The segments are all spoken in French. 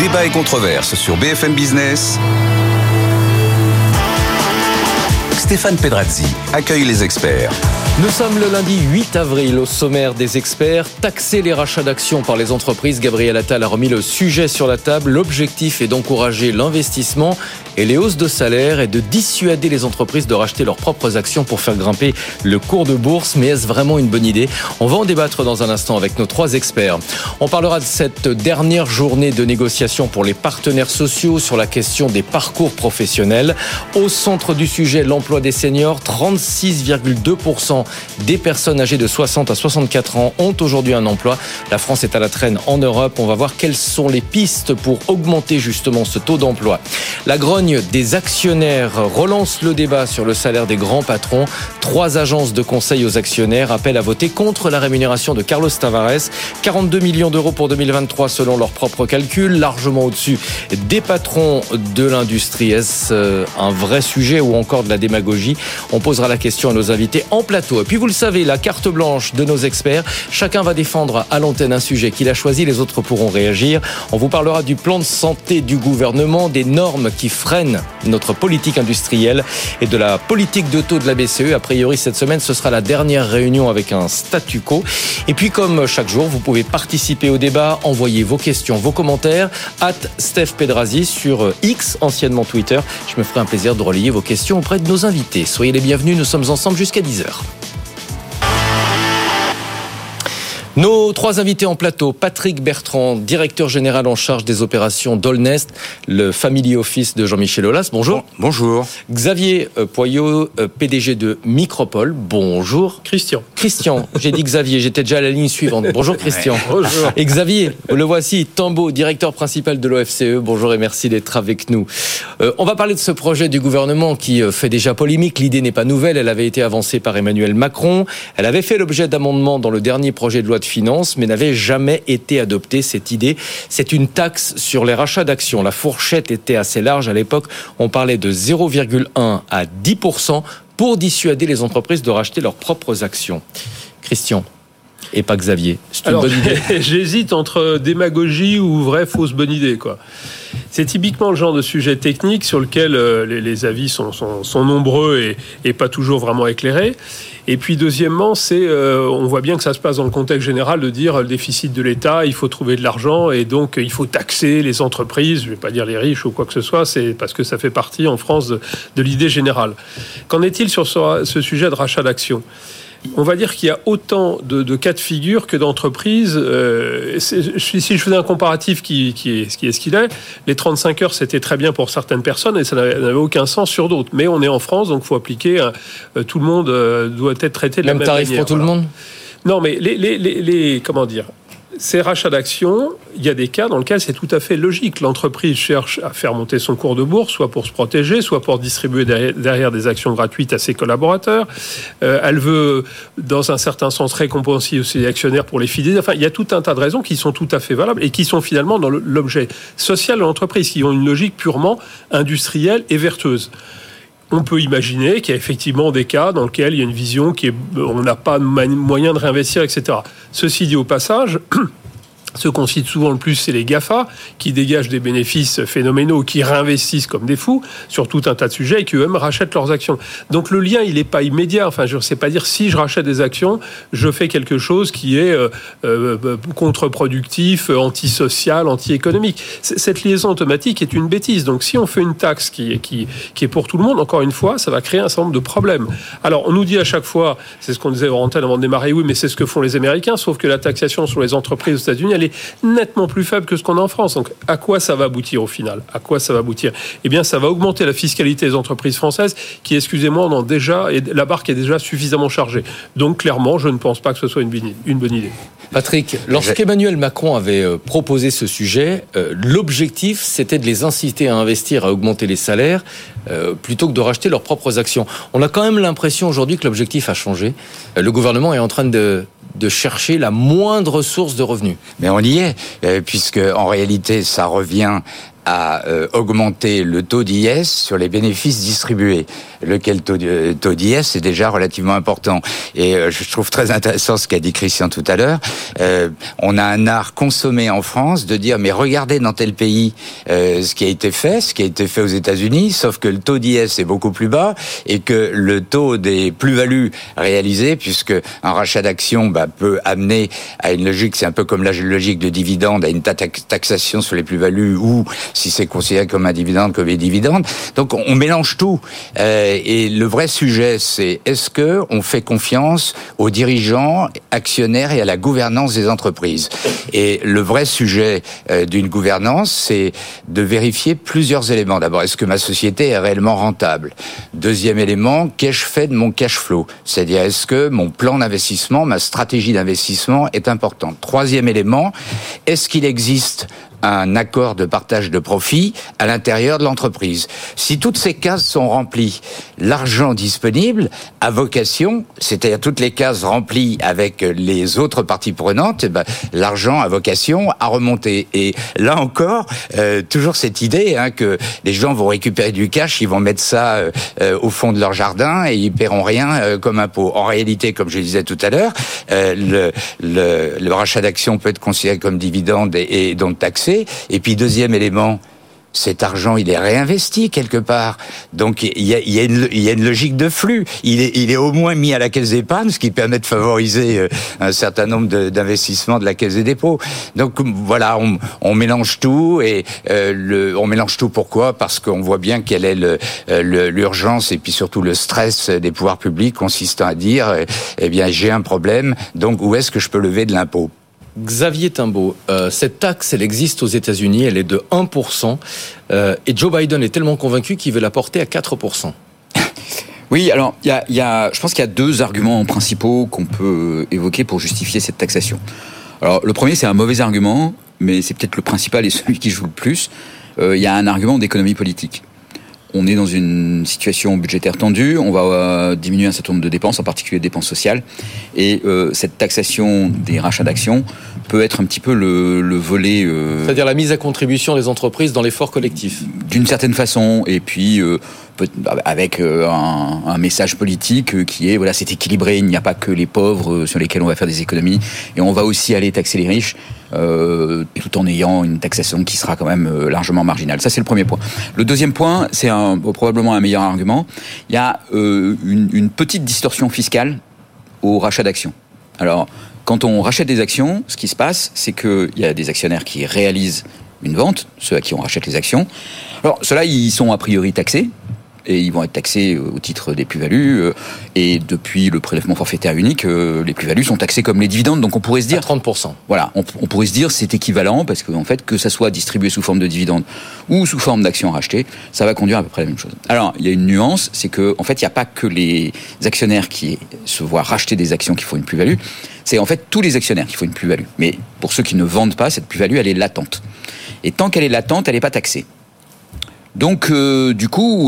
Débat et controverse sur BFM Business. Stéphane Pedrazzi accueille les experts. Nous sommes le lundi 8 avril. Au sommaire des experts, taxer les rachats d'actions par les entreprises. Gabriel Attal a remis le sujet sur la table. L'objectif est d'encourager l'investissement et les hausses de salaire et de dissuader les entreprises de racheter leurs propres actions pour faire grimper le cours de bourse. Mais est-ce vraiment une bonne idée ? On va en débattre dans un instant avec nos 3 experts. On parlera de cette dernière journée de négociation pour les partenaires sociaux sur la question des parcours professionnels. Au centre du sujet, l'emploi des seniors. 36,2% des personnes âgées de 60 à 64 ans ont aujourd'hui un emploi. La France est à la traîne en Europe. On va voir quelles sont les pistes pour augmenter justement ce taux d'emploi. La grogne des actionnaires relance le débat sur le salaire des grands patrons. 3 agences de conseil aux actionnaires appellent à voter contre la rémunération de Carlos Tavares. 42 millions d'euros pour 2023 selon leurs propres calculs, largement au-dessus des patrons de l'industrie. Est-ce un vrai sujet ou encore de la démagogie ? On posera la question à nos invités en plateau. Et puis vous le savez, la carte blanche de nos experts. Chacun va défendre à l'antenne un sujet qu'il a choisi, les autres pourront réagir. On vous parlera du plan de santé du gouvernement, des normes qui freinent notre politique industrielle et de la politique de taux de la BCE. A priori, cette semaine, ce sera la dernière réunion avec un statu quo. Et puis, comme chaque jour, vous pouvez participer au débat, envoyer vos questions, vos commentaires, @Steph Pedrazzi sur X, anciennement Twitter. Je me ferai un plaisir de relayer vos questions auprès de nos invités. Soyez les bienvenus, nous sommes ensemble jusqu'à 10h. Nos 3 invités en plateau, Patrick Bertrand, directeur général en charge des opérations d'Allnest, le family office de Jean-Michel Aulas. Bonjour. Bonjour. Xavier Poyot, PDG de Micropole. Bonjour. Christian, j'ai dit Xavier, j'étais déjà à la ligne suivante. Bonjour Christian. Bonjour. Et Xavier, le voici, Tambo, directeur principal de l'OFCE. Bonjour et merci d'être avec nous. On va parler de ce projet du gouvernement qui fait déjà polémique. L'idée n'est pas nouvelle, elle avait été avancée par Emmanuel Macron. Elle avait fait l'objet d'amendements dans le dernier projet de loi de finances, mais n'avait jamais été adoptée. Cette idée, c'est une taxe sur les rachats d'actions. La fourchette était assez large à l'époque. On parlait de 0,1 à 10% pour dissuader les entreprises de racheter leurs propres actions. Christian, et pas Xavier, c'est une bonne idée. J'hésite entre démagogie ou vraie fausse bonne idée, quoi. C'est typiquement le genre de sujet technique sur lequel les avis sont nombreux et pas toujours vraiment éclairés. Et puis deuxièmement, on voit bien que ça se passe dans le contexte général de dire le déficit de l'État, il faut trouver de l'argent et donc il faut taxer les entreprises, je ne vais pas dire les riches ou quoi que ce soit, c'est parce que ça fait partie en France de l'idée générale. Qu'en est-il sur ce sujet de rachat d'actions ? On va dire qu'il y a autant de cas de figure que d'entreprises. Si je faisais un comparatif qui est ce qu'il est, les 35 heures, c'était très bien pour certaines personnes et ça n'avait aucun sens sur d'autres. Mais on est en France, donc il faut appliquer. Tout le monde doit être traité de la même manière. Même tarif pour tout le monde ? Non, mais comment dire ? Ces rachats d'actions, il y a des cas dans lesquels c'est tout à fait logique. L'entreprise cherche à faire monter son cours de bourse, soit pour se protéger, soit pour distribuer derrière des actions gratuites à ses collaborateurs. Elle veut, dans un certain sens, récompenser aussi les actionnaires pour les fidéliser. Enfin, il y a tout un tas de raisons qui sont tout à fait valables et qui sont finalement dans l'objet social de l'entreprise, qui ont une logique purement industrielle et vertueuse. On peut imaginer qu'il y a effectivement des cas dans lesquels il y a une vision on n'a pas de moyen de réinvestir, etc. Ceci dit au passage, ceux qu'on cite souvent le plus, c'est les GAFA, qui dégagent des bénéfices phénoménaux, qui réinvestissent comme des fous sur tout un tas de sujets et qui eux-mêmes rachètent leurs actions. Donc le lien, il n'est pas immédiat. Enfin, je ne sais pas dire si je rachète des actions, je fais quelque chose qui est contre-productif, antisocial, anti-économique. Cette liaison automatique est une bêtise. Donc si on fait une taxe qui est pour tout le monde, encore une fois, ça va créer un certain nombre de problèmes. Alors on nous dit à chaque fois, c'est ce qu'on disait en antenne avant de démarrer, oui, mais c'est ce que font les Américains, sauf que la taxation sur les entreprises aux États-Unis, elle est nettement plus faible que ce qu'on a en France. Donc, à quoi ça va aboutir au final ? À quoi ça va aboutir ? Eh bien, ça va augmenter la fiscalité des entreprises françaises qui, excusez-moi, la barque est déjà suffisamment chargée. Donc, clairement, je ne pense pas que ce soit une bonne idée. Patrick, lorsqu'Emmanuel Macron avait proposé ce sujet, l'objectif, c'était de les inciter à investir, à augmenter les salaires, plutôt que de racheter leurs propres actions. On a quand même l'impression aujourd'hui que l'objectif a changé. Le gouvernement est en train de chercher la moindre source de revenus. Mais on y est, puisque en réalité, ça revient à augmenter le taux d'IS sur les bénéfices distribués, lequel taux d'IS est déjà relativement important. Et je trouve très intéressant ce qu'a dit Christian tout à l'heure. On a un art consommé en France de dire mais regardez dans tel pays ce qui a été fait aux États-Unis, sauf que le taux d'IS est beaucoup plus bas et que le taux des plus-values réalisées, puisque un rachat d'actions peut amener à une logique, c'est un peu comme la logique de dividende, à une taxation sur les plus-values ou si c'est considéré comme un dividende, comme des dividendes. Donc on mélange tout. Et le vrai sujet, c'est est-ce que on fait confiance aux dirigeants, actionnaires et à la gouvernance des entreprises. Et le vrai sujet d'une gouvernance, c'est de vérifier plusieurs éléments. D'abord, est-ce que ma société est réellement rentable ? Deuxième élément, qu'ai-je fait de mon cash flow ? C'est-à-dire, est-ce que mon plan d'investissement, ma stratégie d'investissement est importante ? Troisième élément, est-ce qu'il existe un accord de partage de profit à l'intérieur de l'entreprise. Si toutes ces cases sont remplies, l'argent disponible a vocation, c'est-à-dire toutes les cases remplies avec les autres parties prenantes, l'argent a vocation à remonter. Et là encore, toujours cette idée que les gens vont récupérer du cash, ils vont mettre ça au fond de leur jardin et ils paieront rien comme impôt. En réalité, comme je le disais tout à l'heure, le rachat d'actions peut être considéré comme dividende et donc taxé. Et puis deuxième élément, cet argent, il est réinvesti quelque part. Donc il y a une logique de flux. Il est au moins mis à la caisse d'épargne, ce qui permet de favoriser un certain nombre d'investissements de la caisse des dépôts. Donc voilà, on mélange tout et on mélange tout. Pourquoi ? Parce qu'on voit bien quelle est l'urgence et puis surtout le stress des pouvoirs publics consistant à dire eh bien j'ai un problème, donc où est-ce que je peux lever de l'impôt ? Xavier Timbaud, cette taxe, elle existe aux États-Unis, elle est de 1%, et Joe Biden est tellement convaincu qu'il veut la porter à 4%. Oui, alors je pense qu'il y a deux arguments principaux qu'on peut évoquer pour justifier cette taxation. Alors le premier, c'est un mauvais argument, mais c'est peut-être le principal et celui qui joue le plus. Il y a un argument d'économie politique. On est dans une situation budgétaire tendue, on va diminuer un certain nombre de dépenses, en particulier des dépenses sociales, et cette taxation des rachats d'actions peut être un petit peu le volet... C'est-à-dire la mise à contribution des entreprises dans l'effort collectif. D'une certaine façon, et puis avec un message politique qui est, voilà, c'est équilibré, il n'y a pas que les pauvres sur lesquels on va faire des économies, et on va aussi aller taxer les riches, tout en ayant une taxation qui sera quand même largement marginale. Ça, c'est le premier point. Le deuxième point, c'est probablement un meilleur argument. Il y a une petite distorsion fiscale au rachat d'actions. Alors, quand on rachète des actions, ce qui se passe, c'est qu'il y a des actionnaires qui réalisent une vente, ceux à qui on rachète les actions. Alors, ceux-là, ils sont a priori taxés, et ils vont être taxés au titre des plus-values, et depuis le prélèvement forfaitaire unique, les plus-values sont taxées comme les dividendes, donc on pourrait se dire... À 30%. Voilà, on pourrait se dire c'est équivalent, parce qu'en fait, que ça soit distribué sous forme de dividendes ou sous forme d'actions rachetées, ça va conduire à peu près la même chose. Alors, il y a une nuance, c'est que en fait, il n'y a pas que les actionnaires qui se voient racheter des actions qui font une plus-value, c'est en fait tous les actionnaires qui font une plus-value. Mais pour ceux qui ne vendent pas, cette plus-value, elle est latente. Et tant qu'elle est latente, elle n'est pas taxée. Donc, du coup,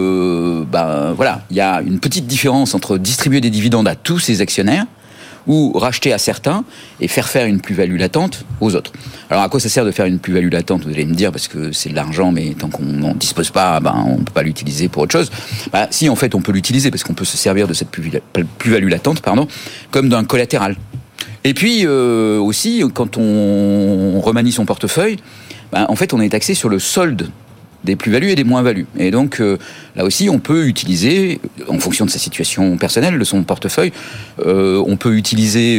voilà, il y a une petite différence entre distribuer des dividendes à tous ces actionnaires ou racheter à certains et faire une plus-value latente aux autres. Alors, à quoi ça sert de faire une plus-value latente ? Vous allez me dire, parce que c'est de l'argent, mais tant qu'on n'en dispose pas, on ne peut pas l'utiliser pour autre chose. Si, en fait, on peut l'utiliser, parce qu'on peut se servir de cette plus-value latente, comme d'un collatéral. Et puis, aussi, quand on remanie son portefeuille, en fait, on est taxé sur le solde des plus-values et des moins-values. Et donc, là aussi, on peut utiliser, en fonction de sa situation personnelle, de son portefeuille, on peut utiliser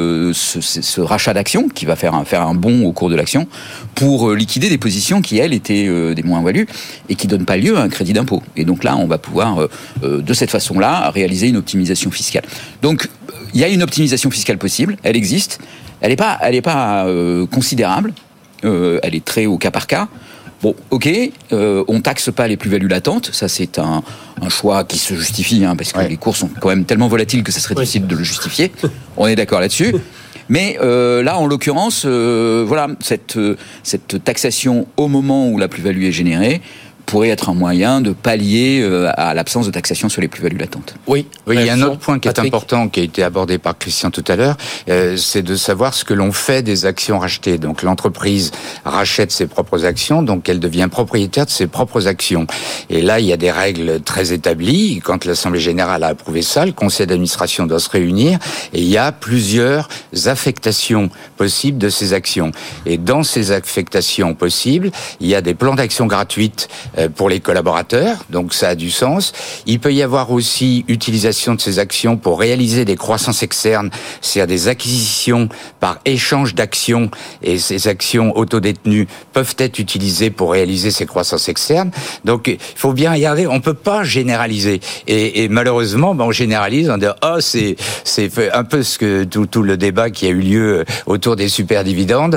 ce rachat d'actions, qui va faire un bond au cours de l'action, pour liquider des positions qui, elles, étaient des moins-values, et qui ne donnent pas lieu à un crédit d'impôt. Et donc là, on va pouvoir, de cette façon-là, réaliser une optimisation fiscale. Donc, il y a une optimisation fiscale possible, elle existe, elle n'est pas considérable, elle est très au cas par cas. Bon, ok, on taxe pas les plus-values latentes, ça c'est un choix qui se justifie, parce que les cours sont quand même tellement volatiles que ça serait difficile de le justifier. On est d'accord là-dessus. Mais là, en l'occurrence, voilà, cette taxation au moment où la plus-value est générée pourrait être un moyen de pallier à l'absence de taxation sur les plus-values latentes. Oui, il y a un autre point qui est important, qui a été abordé par Christian tout à l'heure, c'est de savoir ce que l'on fait des actions rachetées. Donc l'entreprise rachète ses propres actions, donc elle devient propriétaire de ses propres actions. Et là, il y a des règles très établies. Quand l'Assemblée générale a approuvé ça, le conseil d'administration doit se réunir et il y a plusieurs affectations possibles de ces actions. Et dans ces affectations possibles, il y a des plans d'action gratuites pour les collaborateurs, donc ça a du sens. Il peut y avoir aussi utilisation de ces actions pour réaliser des croissances externes, c'est-à-dire des acquisitions par échange d'actions, et ces actions autodétenues peuvent être utilisées pour réaliser ces croissances externes. Donc il faut bien regarder, on peut pas généraliser. Et malheureusement, on généralise, on dit c'est un peu ce que tout le débat qui a eu lieu autour des superdividendes.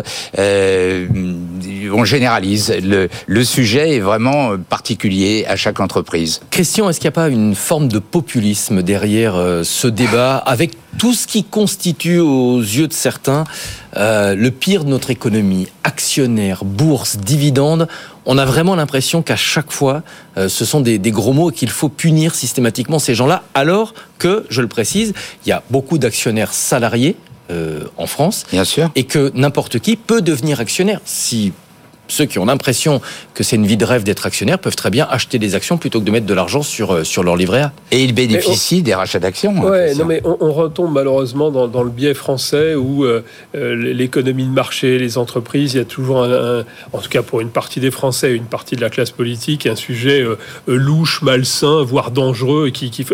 On généralise. Le sujet est vraiment particulier à chaque entreprise. Christian, est-ce qu'il n'y a pas une forme de populisme derrière ce débat, avec tout ce qui constitue aux yeux de certains le pire de notre économie, actionnaires, bourse, dividendes? On a vraiment l'impression qu'à chaque fois, ce sont des gros mots et qu'il faut punir systématiquement ces gens-là, alors que, je le précise, il y a beaucoup d'actionnaires salariés en France, bien sûr, et que n'importe qui peut devenir actionnaire. Si ceux qui ont l'impression que c'est une vie de rêve d'être actionnaire peuvent très bien acheter des actions plutôt que de mettre de l'argent sur leur livret A. Et ils bénéficient des rachats d'actions. Ouais, non, mais on retombe malheureusement dans le biais français où l'économie de marché, les entreprises, il y a toujours en tout cas pour une partie des Français et une partie de la classe politique, un sujet louche, malsain, voire dangereux.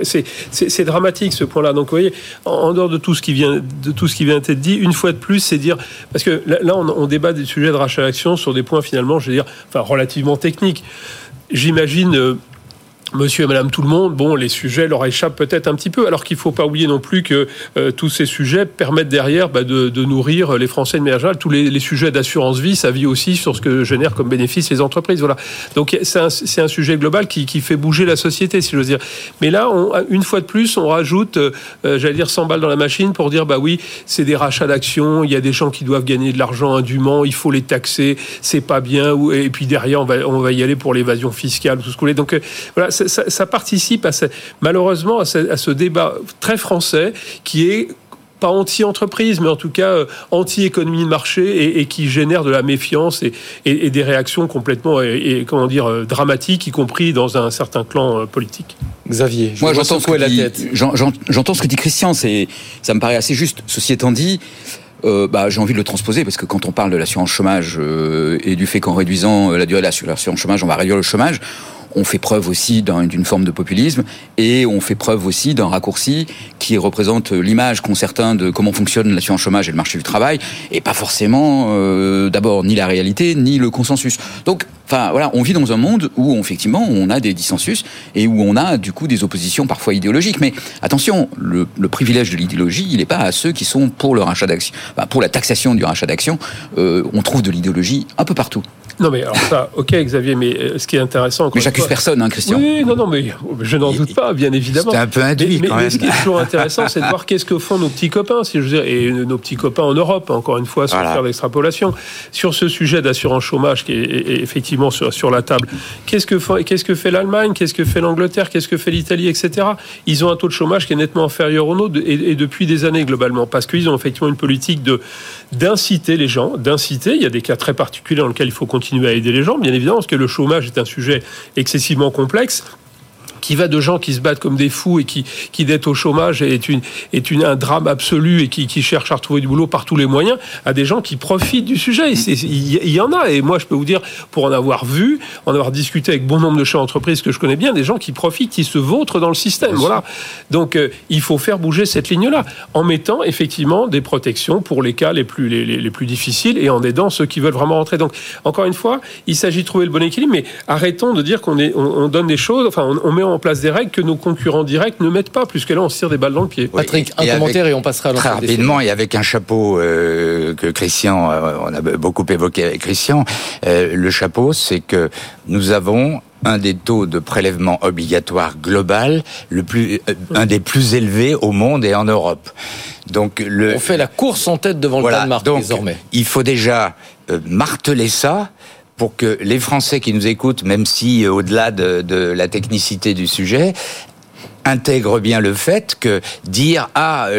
C'est dramatique ce point-là. Donc vous voyez, en dehors de tout ce qui vient d'être dit, une fois de plus, c'est dire, parce que là on débat des sujets de rachat d'actions sur des points finalement, je veux dire, relativement technique. J'imagine monsieur et madame tout le monde, les sujets leur échappent peut-être un petit peu, alors qu'il ne faut pas oublier non plus que tous ces sujets permettent derrière de nourrir les Français de manière générale. Tous les sujets d'assurance vie, ça vit aussi sur ce que génèrent comme bénéfice les entreprises. Voilà. Donc c'est un sujet global qui fait bouger la société, si j'ose dire. Mais là, une fois de plus, on rajoute, 100 balles dans la machine pour dire, oui, c'est des rachats d'actions, il y a des gens qui doivent gagner de l'argent indûment, il faut les taxer, c'est pas bien, et puis derrière, on va y aller pour l'évasion fiscale, tout ce que vous voulez. Donc voilà, ça participe malheureusement à ce débat très français qui est pas anti-entreprise, mais en tout cas anti-économie de marché et qui génère de la méfiance et des réactions complètement dramatiques, y compris dans un certain clan politique. Xavier, moi j'entends ce que dit Christian, ça me paraît assez juste. Ceci étant dit, j'ai envie de le transposer parce que quand on parle de l'assurance chômage et du fait qu'en réduisant la durée de l'assurance chômage, on va réduire le chômage, on fait preuve aussi d'une forme de populisme et on fait preuve aussi d'un raccourci qui représente l'image qu'ont certains de comment fonctionne l'assurance chômage et le marché du travail et pas forcément d'abord ni la réalité ni le consensus. Donc on vit dans un monde où effectivement on a des dissensus et où on a du coup des oppositions parfois idéologiques. Mais attention, le privilège de l'idéologie, il n'est pas à ceux qui sont pour le rachat d'actions, pour la taxation du rachat d'actions. On trouve de l'idéologie un peu partout. Non mais alors ça, ok Xavier, mais ce qui est intéressant... Mais j'accuse personne, Christian. Oui, non, mais je n'en doute pas, bien évidemment. C'est un peu induit quand même. Mais ce qui est toujours intéressant, c'est de voir qu'est-ce que font nos petits copains, si je veux dire, et nos petits copains en Europe, encore une fois, sans faire l'extrapolation. Sur ce sujet d'assurance chômage qui est effectivement sur la table, qu'est-ce que fait l'Allemagne, qu'est-ce que fait l'Angleterre, qu'est-ce que fait l'Italie, etc. Ils ont un taux de chômage qui est nettement inférieur au nôtre et depuis des années globalement, parce qu'ils ont effectivement une politique d'inciter les gens, il y a des cas très particuliers dans lesquels il faut continuer à aider les gens, bien évidemment, parce que le chômage est un sujet excessivement complexe, qui va de gens qui se battent comme des fous et qui d'être au chômage est un drame absolu et qui cherchent à retrouver du boulot par tous les moyens, à des gens qui profitent du sujet. Il y en a, et moi je peux vous dire, pour en avoir discuté avec bon nombre de chefs d'entreprise que je connais bien, des gens qui profitent, qui se vautrent dans le système. Voilà. Donc il faut faire bouger cette ligne-là, en mettant effectivement des protections pour les cas les plus difficiles et en aidant ceux qui veulent vraiment rentrer. Donc encore une fois, il s'agit de trouver le bon équilibre, mais arrêtons de dire qu'on donne des choses, on met en place des règles que nos concurrents directs ne mettent pas, puisque là on se tire des balles dans le pied. Patrick, un commentaire et on passera à l'ensemble. Très rapidement, et avec un chapeau que Christian, on a beaucoup évoqué avec Christian, le chapeau, c'est que nous avons un des taux de prélèvement obligatoire global un des plus élevés au monde et en Europe. Donc on fait la course en tête devant le Danemark désormais. Il faut déjà marteler ça pour que les Français qui nous écoutent, même si au-delà de la technicité du sujet, intègre bien le fait que dire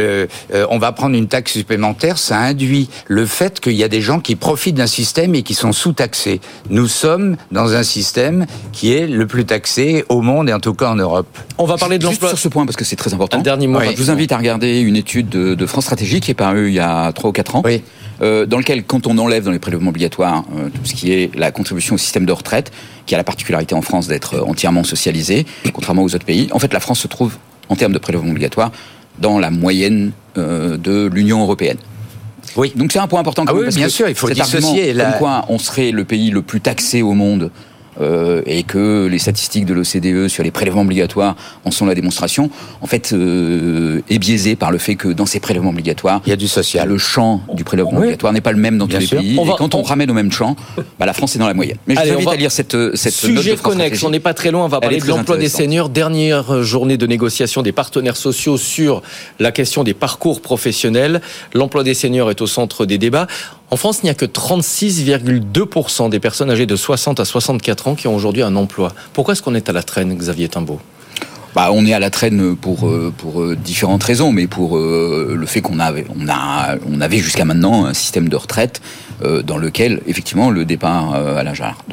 on va prendre une taxe supplémentaire, ça induit le fait qu'il y a des gens qui profitent d'un système et qui sont sous-taxés. Nous sommes dans un système qui est le plus taxé au monde et en tout cas en Europe. On va parler de l'emploi sur ce point parce que c'est très important. Un dernier mot. Oui. Je vous invite à regarder une étude de France Stratégie qui est parue il y a 3 ou 4 ans. Oui. Dans lequel, quand on enlève dans les prélèvements obligatoires tout ce qui est la contribution au système de retraite, qui a la particularité en France d'être entièrement socialisé, contrairement aux autres pays, en fait la France se trouve, en termes de prélèvements obligatoires, dans la moyenne de l'Union européenne. Oui. Donc c'est un point important. Oui, parce bien que sûr, il faut cet dissocier. Comme quoi on serait le pays le plus taxé au monde, et que les statistiques de l'OCDE sur les prélèvements obligatoires en sont la démonstration, en fait, est biaisé par le fait que dans ces prélèvements obligatoires, il y a du social. Le champ du prélèvement obligatoire n'est pas le même dans tous les pays. Et quand on ramène au même champ, la France est dans la moyenne. Mais je vous invite à lire cette sujet connexe. On n'est pas très loin. On va parler de l'emploi des seniors. Dernière journée de négociation des partenaires sociaux sur la question des parcours professionnels. L'emploi des seniors est au centre des débats. En France, il n'y a que 36,2% des personnes âgées de 60 à 64 ans qui ont aujourd'hui un emploi. Pourquoi est-ce qu'on est à la traîne, Xavier Timbaud ? On est à la traîne pour différentes raisons, mais pour le fait qu'on avait jusqu'à maintenant un système de retraite dans lequel effectivement le départ à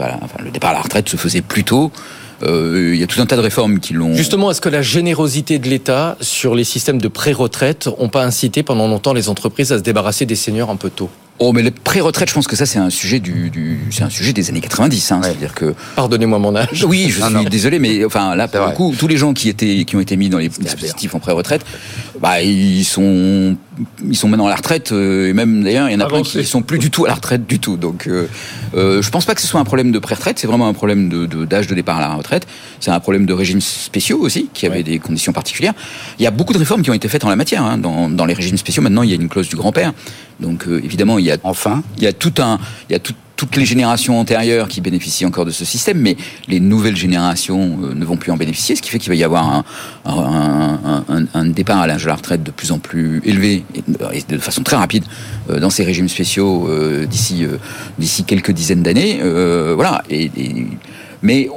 la retraite se faisait plus tôt. Il y a tout un tas de réformes qui l'ont... Justement, est-ce que la générosité de l'État sur les systèmes de pré-retraite n'ont pas incité pendant longtemps les entreprises à se débarrasser des seniors un peu tôt ? Oh, mais les pré-retraites, je pense que ça, c'est un sujet c'est un sujet des années 90, hein. Ouais. C'est-à-dire que... Pardonnez-moi mon âge. Oui, je suis désolé, mais enfin, là, pour le coup, tous les gens qui ont été mis dans les dispositifs en pré-retraite, ils sont maintenant à la retraite, et même, d'ailleurs, il y en a plein qui sont plus du tout à la retraite du tout. Donc, je pense pas que ce soit un problème de pré-retraite, c'est vraiment un problème d'âge de départ à la retraite. C'est un problème de régimes spéciaux aussi, qui avaient des conditions particulières. Il y a beaucoup de réformes qui ont été faites en la matière, hein, dans les régimes spéciaux. Maintenant, il y a une clause du grand-père. Donc, évidemment, il y a toutes les générations antérieures qui bénéficient encore de ce système, mais les nouvelles générations ne vont plus en bénéficier, ce qui fait qu'il va y avoir un départ à l'âge de la retraite de plus en plus élevé et de façon très rapide dans ces régimes spéciaux d'ici quelques dizaines d'années. Voilà. Mais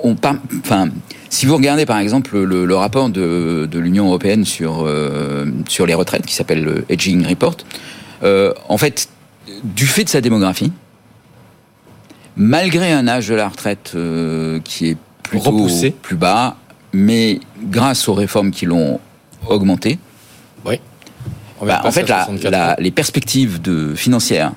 si vous regardez par exemple le rapport de l'Union européenne sur les retraites, qui s'appelle le Aging Report, en fait, du fait de sa démographie, malgré un âge de la retraite qui est plutôt repoussé, plus bas, mais grâce aux réformes qui l'ont augmenté, en fait, les perspectives financières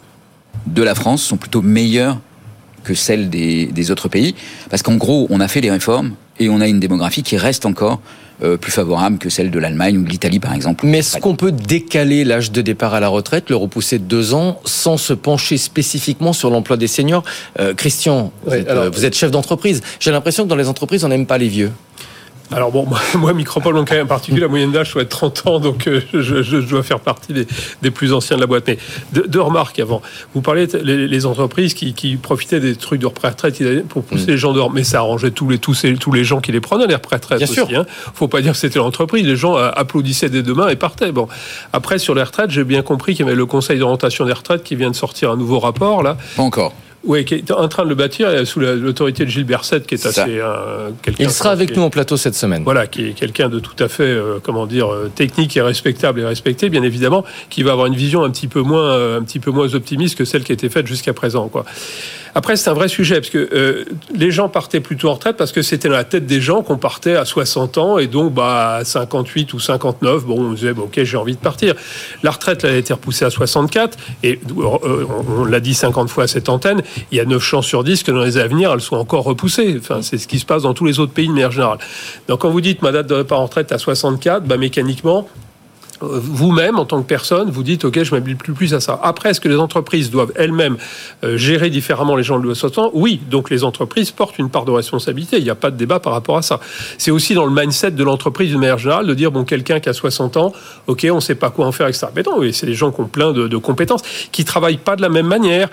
de la France sont plutôt meilleures que celles des autres pays, parce qu'en gros, on a fait les réformes et on a une démographie qui reste encore plus favorable que celle de l'Allemagne ou de l'Italie, par exemple. Mais est-ce qu'on peut décaler l'âge de départ à la retraite, le repousser de 2 ans, sans se pencher spécifiquement sur l'emploi des seniors ? Christian, vous êtes chef d'entreprise. J'ai l'impression que dans les entreprises, on n'aime pas les vieux. Alors bon, moi Micropole en particulier, la moyenne d'âge doit être 30 ans, donc je dois faire partie des plus anciens de la boîte. Mais deux remarques avant. Vous parlez les entreprises qui profitaient des trucs de retraite pour pousser les gens dehors, mais ça arrangeait tous les gens qui les prenaient, les retraites aussi. Bien sûr. Faut pas dire que c'était l'entreprise. Les gens applaudissaient dès demain et partaient. Bon, après sur les retraites, j'ai bien compris qu'il y avait le Conseil d'orientation des retraites qui vient de sortir un nouveau rapport là. Pas encore. Oui, qui est en train de le bâtir sous l'autorité de Gilles Berset, qui est assez quelqu'un. Il sera avec nous en plateau cette semaine. Voilà, qui est quelqu'un de tout à fait, technique et respectable et respecté, bien évidemment, qui va avoir une vision un petit peu moins optimiste que celle qui a été faite jusqu'à présent, quoi. Après, c'est un vrai sujet, parce que les gens partaient plutôt en retraite parce que c'était dans la tête des gens qu'on partait à 60 ans, et donc à 58 ou 59, on disait, ok, j'ai envie de partir. La retraite, elle a été repoussée à 64, et on l'a dit 50 fois à cette antenne, il y a 9 chances sur 10 que dans les années à venir, elles soient encore repoussées. Enfin, c'est ce qui se passe dans tous les autres pays de manière générale. Donc, quand vous dites ma date de départ en retraite à 64, mécaniquement, vous-même, en tant que personne, vous dites, ok, je ne m'habille plus à ça. Après, est-ce que les entreprises doivent elles-mêmes gérer différemment les gens de 60 ans ? Oui, donc les entreprises portent une part de responsabilité. Il n'y a pas de débat par rapport à ça. C'est aussi dans le mindset de l'entreprise de manière générale de dire, quelqu'un qui a 60 ans, ok, on ne sait pas quoi en faire, etc. Mais non, c'est des gens qui ont plein de compétences, qui ne travaillent pas de la même manière,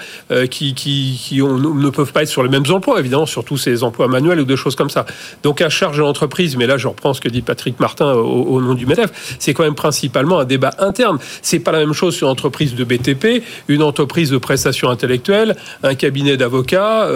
qui ne peuvent pas être sur les mêmes emplois, évidemment, surtout ces emplois manuels ou des choses comme ça. Donc, à charge de l'entreprise, mais là, je reprends ce que dit Patrick Martin au nom du MEDEF, c'est quand même principal principalement un débat interne. C'est pas la même chose sur une entreprise de BTP, une entreprise de prestations intellectuelles, un cabinet d'avocats,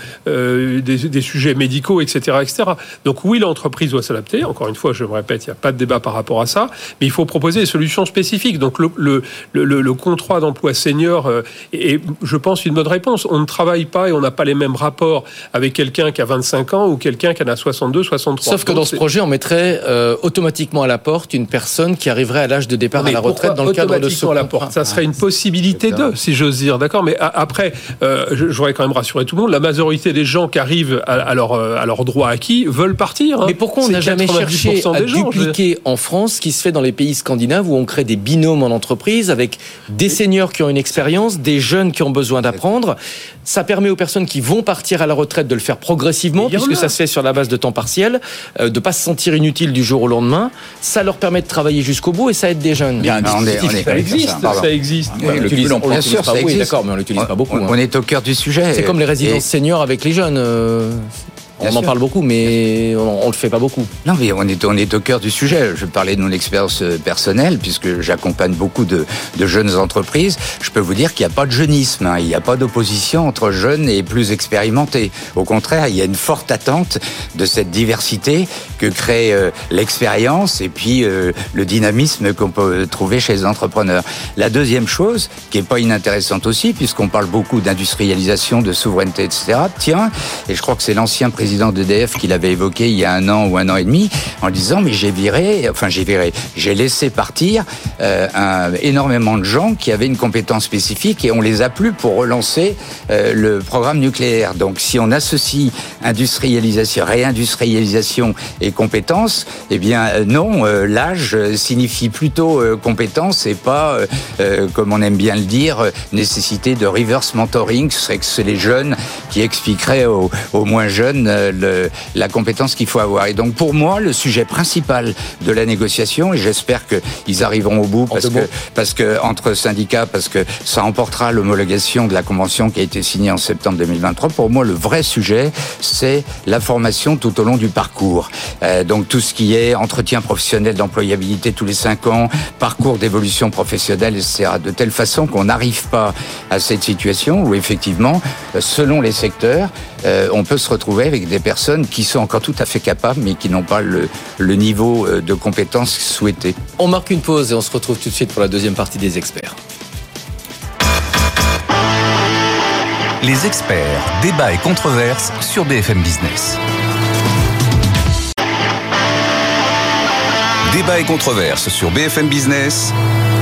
des sujets médicaux, etc., etc. Donc oui, l'entreprise doit s'adapter. Encore une fois, je me répète, il n'y a pas de débat par rapport à ça, mais il faut proposer des solutions spécifiques. Donc le contrat d'emploi senior est, je pense, une bonne réponse. On ne travaille pas et on n'a pas les mêmes rapports avec quelqu'un qui a 25 ans ou quelqu'un qui en a 62, 63. Sauf que dans ce projet, on mettrait automatiquement à la porte une personne qui arriverait à l'âge de départ à la retraite dans le cadre de ce contrat. Ça serait une possibilité si j'ose dire. D'accord, mais après, je voudrais quand même rassurer tout le monde. La majorité des gens qui arrivent à leur droit acquis veulent partir. Hein. Mais pourquoi on n'a jamais cherché à dupliquer en France ce qui se fait dans les pays scandinaves où on crée des binômes en entreprise avec des seniors qui ont une expérience, des jeunes qui ont besoin d'apprendre. Ça permet aux personnes qui vont partir à la retraite de le faire progressivement, puisque ça se fait sur la base de temps partiel, de ne pas se sentir inutile du jour au lendemain. Ça leur permet de travailler jusqu'au bout et ça aide des jeunes. Ça existe. On l'utilise pas. Oui, d'accord, mais on l'utilise pas beaucoup. On est au cœur du sujet. C'est comme les résidences seniors avec les jeunes. On en parle beaucoup, mais on le fait pas beaucoup. Non, mais on est au cœur du sujet. Je parlais de mon expérience personnelle, puisque j'accompagne beaucoup de jeunes entreprises. Je peux vous dire qu'il n'y a pas de jeunisme, hein. Il n'y a pas d'opposition entre jeunes et plus expérimentés. Au contraire, il y a une forte attente de cette diversité que crée l'expérience et puis le dynamisme qu'on peut trouver chez les entrepreneurs. La deuxième chose, qui est pas inintéressante aussi, puisqu'on parle beaucoup d'industrialisation, de souveraineté, etc. Tiens, et je crois que c'est l'ancien président d'EDF qui l'avait évoqué il y a 1 an ou 1 an et demi, en disant mais j'ai laissé partir énormément de gens qui avaient une compétence spécifique et on les a plus pour relancer le programme nucléaire. Donc si on associe industrialisation, réindustrialisation et compétences, eh bien non, l'âge signifie plutôt compétence et pas, comme on aime bien le dire, nécessité de reverse mentoring. Ce serait que c'est les jeunes qui expliqueraient aux moins jeunes la compétence qu'il faut avoir. Et donc pour moi, le sujet principal de la négociation, et j'espère qu'ils arriveront au bout parce que entre syndicats, parce que ça emportera l'homologation de la convention qui a été signée en septembre 2023. Pour moi, le vrai sujet, c'est la formation tout au long du parcours. Donc tout ce qui est entretien professionnel d'employabilité tous les 5 ans, parcours d'évolution professionnelle, etc. De telle façon qu'on n'arrive pas à cette situation où effectivement, selon les secteurs, on peut se retrouver avec des personnes qui sont encore tout à fait capables, mais qui n'ont pas le niveau de compétence souhaité. On marque une pause et on se retrouve tout de suite pour la deuxième partie des experts. Les experts, débats et controverses sur BFM Business. Débats et controverses sur BFM Business.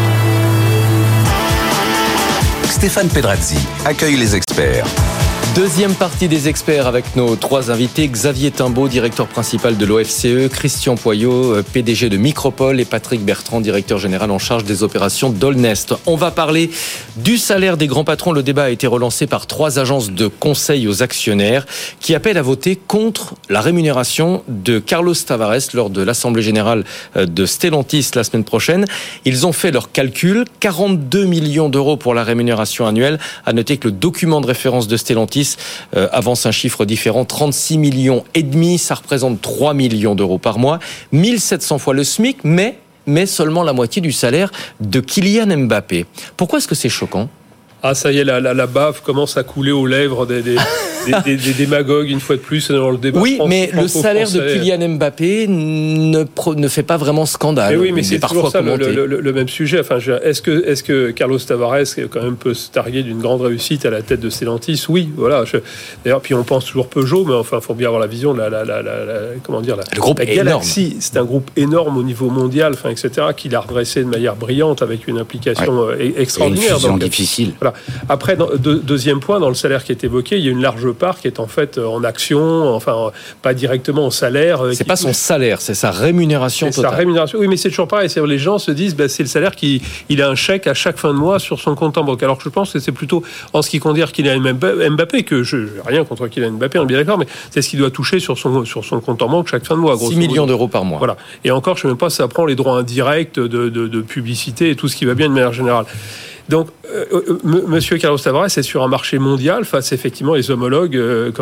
Stéphane Pedrazzi accueille les experts. Deuxième partie des experts avec nos 3 invités, Xavier Timbaud, directeur principal de l'OFCE, Christian Poyot, PDG de Micropole et Patrick Bertrand, directeur général en charge des opérations d'Olnest. On va parler du salaire des grands patrons. Le débat a été relancé par 3 agences de conseil aux actionnaires qui appellent à voter contre la rémunération de Carlos Tavares lors de l'Assemblée générale de Stellantis la semaine prochaine. Ils ont fait leur calcul, 42 millions d'euros pour la rémunération annuelle. À noter que le document de référence de Stellantis avance un chiffre différent, 36 millions et demi, ça représente 3 millions d'euros par mois, 1700 fois le SMIC, mais seulement la moitié du salaire de Kylian Mbappé. Pourquoi est-ce que c'est choquant ? Ah, ça y est, la bave commence à couler aux lèvres des démagogues, une fois de plus, dans le débat. Oui, mais le salaire de Kylian Mbappé ne fait pas vraiment scandale. Mais oui, mais c'est toujours ça le même sujet. Enfin, est-ce que Carlos Tavares quand même peut se targuer d'une grande réussite à la tête de Stellantis ? Oui, voilà. D'ailleurs, puis on pense toujours Peugeot, mais enfin, il faut bien avoir la vision de le groupe la Galaxie. C'est un groupe énorme au niveau mondial, enfin, etc., qu'il a redressé de manière brillante avec une implication extraordinaire. Et une fusion difficile. Voilà. Après, deuxième point, dans le salaire qui est évoqué, il y a une large part qui est en fait en action, enfin pas directement en salaire. C'est pas son salaire, c'est sa rémunération totale. Sa rémunération, oui, mais c'est toujours pareil. Les gens se disent, c'est le salaire il a un chèque à chaque fin de mois sur son compte en banque. Alors que je pense que c'est plutôt en ce qui concerne Kylian Mbappé, que je n'ai rien contre Kylian Mbappé, on est bien d'accord, mais c'est ce qu'il doit toucher sur son compte en banque chaque fin de mois. 6 millions d'euros par mois. Voilà. Et encore, je ne sais même pas si ça prend les droits indirects de publicité et tout ce qui va bien de manière générale. Donc, Monsieur Carlos Tavares est sur un marché mondial face effectivement les homologues,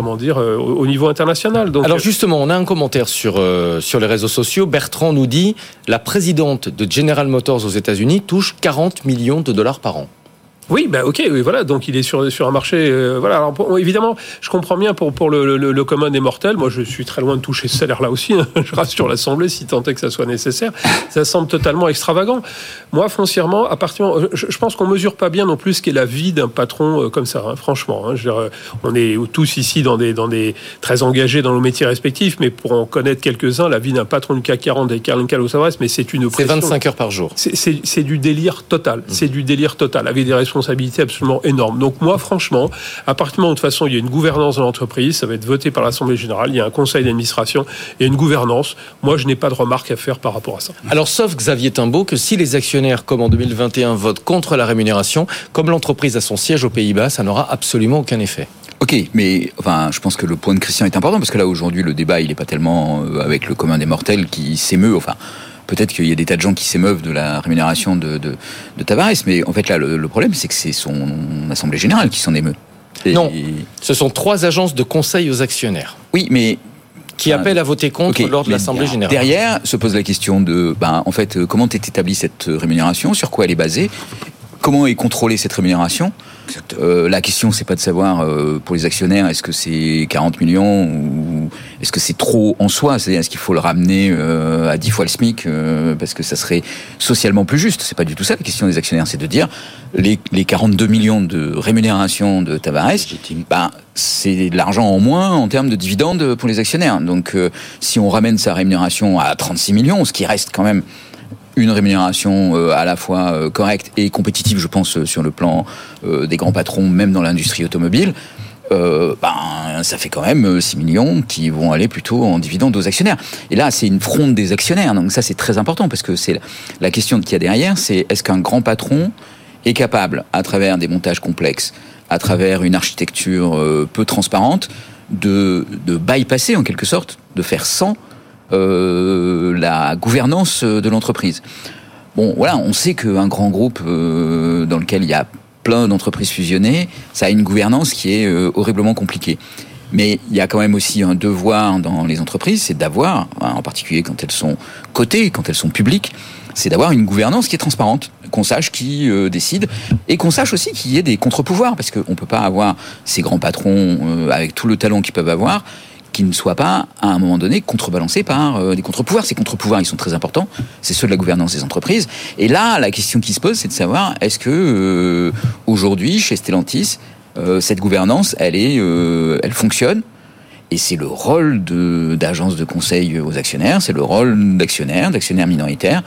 au niveau international. Donc, alors justement, on a un commentaire sur les réseaux sociaux. Bertrand nous dit la présidente de General Motors aux États-Unis touche 40 millions de dollars par an. Oui, ok, oui, voilà. Donc il est sur un marché, voilà. Alors évidemment, je comprends bien pour le commun des mortels. Moi, je suis très loin de toucher ce salaire-là aussi. Hein. Je rassure l'Assemblée, si tant est que ça soit nécessaire. Ça semble totalement extravagant. Moi, foncièrement, je pense qu'on mesure pas bien non plus ce qu'est la vie d'un patron comme ça. Hein, franchement, hein. Je veux dire, on est tous ici dans des très engagés dans nos métiers respectifs, mais pour en connaître quelques-uns, la vie d'un patron du CAC 40 et Carlos Tavares, mais c'est une pression. C'est 25 heures par jour. C'est du délire total. C'est du délire total, avec des responsabilité absolument énorme. Donc moi, franchement, à partir du moment où de toute façon il y a une gouvernance dans l'entreprise, ça va être voté par l'Assemblée générale, il y a un conseil d'administration, il y a une gouvernance. Moi, je n'ai pas de remarques à faire par rapport à ça. Alors, sauf Xavier Timbaud, que si les actionnaires, comme en 2021, votent contre la rémunération, comme l'entreprise a son siège aux Pays-Bas, ça n'aura absolument aucun effet. Ok, mais je pense que le point de Christian est important, parce que là, aujourd'hui, le débat, il n'est pas tellement avec le commun des mortels qui s'émeut, peut-être qu'il y a des tas de gens qui s'émeuvent de la rémunération de Tavares, mais en fait là le problème c'est que c'est son assemblée générale qui s'en émeut. Non, ce sont 3 agences de conseil aux actionnaires. Oui, mais qui appellent à voter contre lors de l'assemblée générale. Derrière se pose la question de comment est établie cette rémunération, sur quoi elle est basée, comment est contrôlée cette rémunération. La question, c'est pas de savoir pour les actionnaires, est-ce que c'est 40 millions ou est-ce que c'est trop en soi, c'est-à-dire est-ce qu'il faut le ramener à 10 fois le SMIC parce que ça serait socialement plus juste. C'est pas du tout ça la question des actionnaires, c'est de dire les 42 millions de rémunération de Tavares, c'est de l'argent en moins en termes de dividendes pour les actionnaires. Donc si on ramène sa rémunération à 36 millions, ce qui reste quand même une rémunération à la fois correcte et compétitive, je pense, sur le plan des grands patrons, même dans l'industrie automobile, ça fait quand même 6 millions qui vont aller plutôt en dividendes aux actionnaires. Et là, c'est une fronde des actionnaires, donc ça, c'est très important, parce que c'est la question qu'il y a derrière, c'est est-ce qu'un grand patron est capable, à travers des montages complexes, à travers une architecture peu transparente, de bypasser, en quelque sorte, de faire sans la gouvernance de l'entreprise. Bon, voilà, on sait qu'un grand groupe dans lequel il y a plein d'entreprises fusionnées, ça a une gouvernance qui est horriblement compliquée. Mais il y a quand même aussi un devoir dans les entreprises, c'est d'avoir, en particulier quand elles sont cotées, quand elles sont publiques, c'est d'avoir une gouvernance qui est transparente, qu'on sache qui décide, et qu'on sache aussi qu'il y ait des contre-pouvoirs, parce qu'on ne peut pas avoir ces grands patrons avec tout le talent qu'ils peuvent avoir, qui ne soient pas, à un moment donné, contrebalancés par des contre-pouvoirs. Ces contre-pouvoirs, ils sont très importants. C'est ceux de la gouvernance des entreprises. Et là, la question qui se pose, c'est de savoir, est-ce que, aujourd'hui, chez Stellantis, cette gouvernance, elle fonctionne? Et c'est le rôle d'agence de conseil aux actionnaires, c'est le rôle d'actionnaires minoritaires,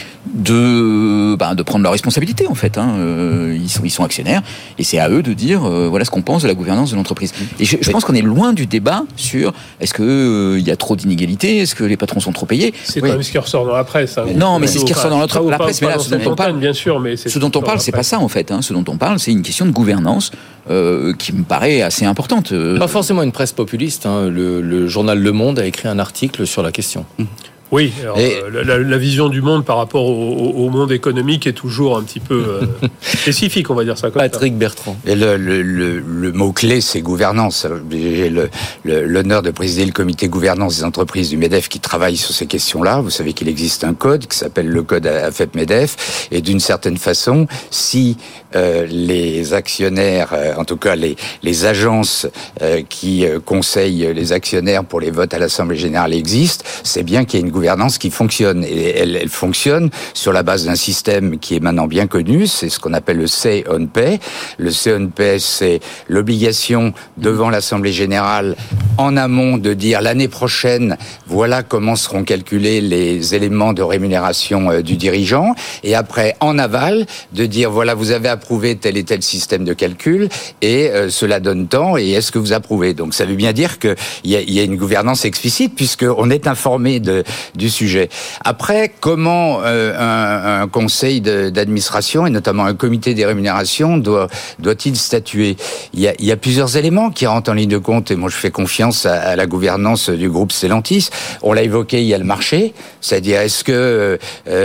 de prendre leurs responsabilités, en fait. Ils sont actionnaires, et c'est à eux de dire voilà ce qu'on pense de la gouvernance de l'entreprise. Et je pense qu'on est loin du débat sur est-ce que il y a trop d'inégalités, est-ce que les patrons sont trop payés. C'est quand même ce qui ressort dans la presse. Non, mais c'est ce qui ressort dans la presse. Mais là, ce dont on parle, bien sûr, mais ce dont on parle, c'est pas ça, en fait. Ce dont on parle, c'est une question de gouvernance qui me paraît assez importante. Pas forcément une presse populiste. Le journal Le Monde a écrit un article sur la question. Oui, alors, la vision du monde par rapport au monde économique est toujours un petit peu spécifique, on va dire ça comme Patrick ça. Bertrand. Et le mot-clé, c'est gouvernance. J'ai l'honneur de présider le comité gouvernance des entreprises du MEDEF qui travaille sur ces questions-là. Vous savez qu'il existe un code qui s'appelle le code AFEP-MEDEF. Et d'une certaine façon, si les actionnaires, en tout cas les agences qui conseillent les actionnaires pour les votes à l'Assemblée générale existent, c'est bien qu'il y ait une gouvernance qui fonctionne. Et elle fonctionne sur la base d'un système qui est maintenant bien connu, c'est ce qu'on appelle le say on pay. Le say on pay, c'est l'obligation devant l'Assemblée générale en amont de dire l'année prochaine, voilà comment seront calculés les éléments de rémunération du dirigeant, et après en aval de dire voilà, vous avez approuvé tel et tel système de calcul et cela donne tant, et est-ce que vous approuvez? Donc ça veut bien dire qu'il y a une gouvernance explicite puisqu'on est informé du sujet. Après, comment un conseil d'administration et notamment un comité des rémunérations doit-il statuer? Il y a plusieurs éléments qui rentrent en ligne de compte, et moi je fais confiance à la gouvernance du groupe Stellantis. On l'a évoqué, il y a le marché, c'est-à-dire est-ce que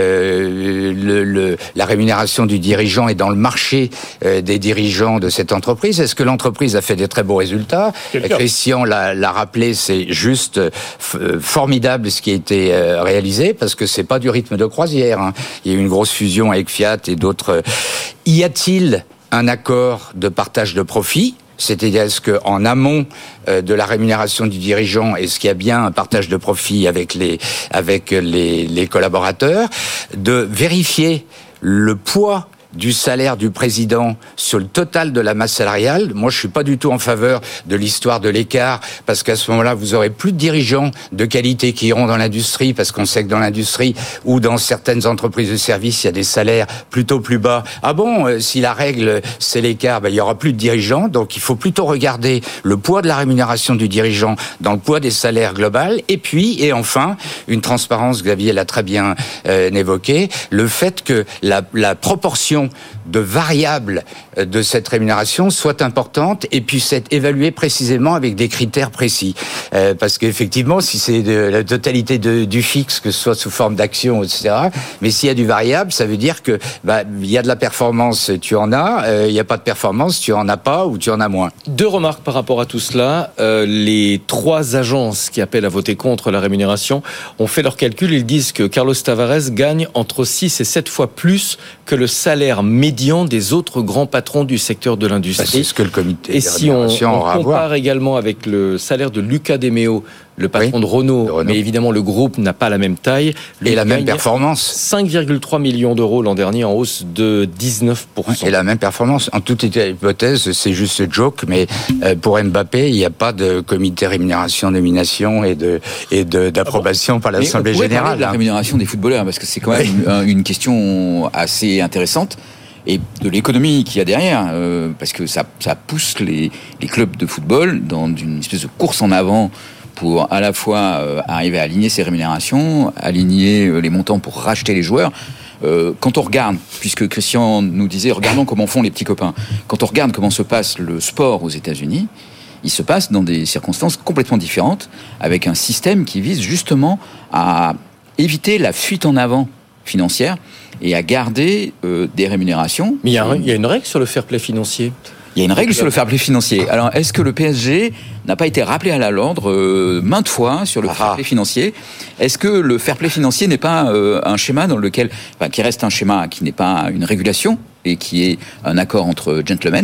la rémunération du dirigeant est dans le marché des dirigeants de cette entreprise? Est-ce que l'entreprise a fait des très beaux résultats? Christian l'a rappelé, c'est juste formidable ce qui a été réalisé, parce que c'est pas du rythme de croisière, hein. Il y a eu une grosse fusion avec Fiat et d'autres. Y a-t-il un accord de partage de profit? C'est-à-dire, est-ce qu'en amont de la rémunération du dirigeant, est-ce qu'il y a bien un partage de profit avec les collaborateurs? De vérifier le poids du salaire du président sur le total de la masse salariale. Moi, je suis pas du tout en faveur de l'histoire de l'écart, parce qu'à ce moment-là, vous aurez plus de dirigeants de qualité qui iront dans l'industrie, parce qu'on sait que dans l'industrie ou dans certaines entreprises de services, il y a des salaires plutôt plus bas. Ah bon, si la règle, c'est l'écart, il y aura plus de dirigeants. Donc, il faut plutôt regarder le poids de la rémunération du dirigeant dans le poids des salaires global. Et enfin, une transparence, Xavier l'a très bien évoqué, le fait que la proportion de variables de cette rémunération soit importante et puisse être évaluée précisément avec des critères précis. Parce qu'effectivement, si c'est de la totalité du fixe, que ce soit sous forme d'action, etc., mais s'il y a du variable, ça veut dire que il y a de la performance, tu en as, il n'y a pas de performance, tu en as pas ou tu en as moins. Deux remarques par rapport à tout cela. Les trois agences qui appellent à voter contre la rémunération ont fait leurs calculs. Ils disent que Carlos Tavares gagne entre 6 et 7 fois plus que le salaire médian des autres grands patrons du secteur de l'industrie. C'est ce que le comité et si on compare également avec le salaire de Luca De Meo, le patron de Renault, mais évidemment le groupe n'a pas la même taille. Et la même performance. 5,3 millions d'euros l'an dernier, en hausse de 19%. Et la même performance. En toute hypothèse, c'est juste joke, mais pour Mbappé, il n'y a pas de comité rémunération, nomination et d'approbation par l'Assemblée générale. De la rémunération des footballeurs, parce que c'est quand même une question assez intéressante. Et de l'économie qu'il y a derrière, parce que ça pousse les clubs de football dans une espèce de course en avant pour à la fois arriver à aligner ses rémunérations, aligner les montants pour racheter les joueurs. Quand on regarde, puisque Christian nous disait, regardons comment font les petits copains, quand on regarde comment se passe le sport aux États-Unis, il se passe dans des circonstances complètement différentes, avec un système qui vise justement à éviter la fuite en avant financière et à garder des rémunérations. Mais il y a une règle sur le fair play financier. Il y a une règle sur le fair play financier. Alors, est-ce que le PSG n'a pas été rappelé à l'ordre maintes fois sur le fair play financier? Est-ce que le fair play financier n'est pas un schéma dans lequel, qui reste un schéma qui n'est pas une régulation et qui est un accord entre gentlemen?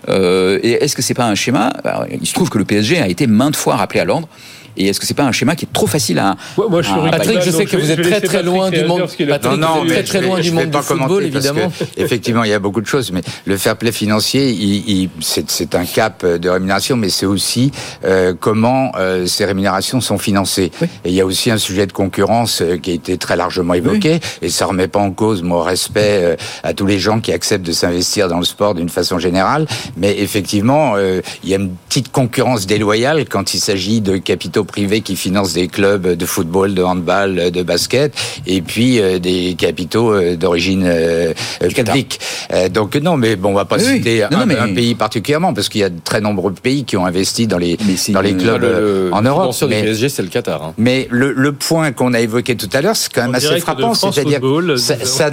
Et est-ce que c'est pas un schéma? Alors, il se trouve que le PSG a été maintes fois rappelé à l'ordre. Et est-ce que c'est pas un schéma qui est trop facile à... Moi, je suis Patrick, je sais que vous êtes très loin du monde. Patrick, très loin du monde du football, évidemment. Effectivement, il y a beaucoup de choses, mais le fair play financier, c'est un cap de rémunération, mais c'est aussi comment ces rémunérations sont financées. Oui. Et il y a aussi un sujet de concurrence qui a été très largement évoqué, et ça remet pas en cause mon respect à tous les gens qui acceptent de s'investir dans le sport d'une façon générale, mais effectivement, il y a une petite concurrence déloyale quand il s'agit de capitaux privés qui financent des clubs de football, de handball, de basket, et puis des capitaux d'origine publique. Donc non, mais bon, on va pas citer un pays particulièrement, parce qu'il y a de très nombreux pays qui ont investi dans les clubs en Europe. Le PSG, c'est le Qatar. Hein. Mais le point qu'on a évoqué tout à l'heure, c'est quand même assez frappant, c'est-à-dire ça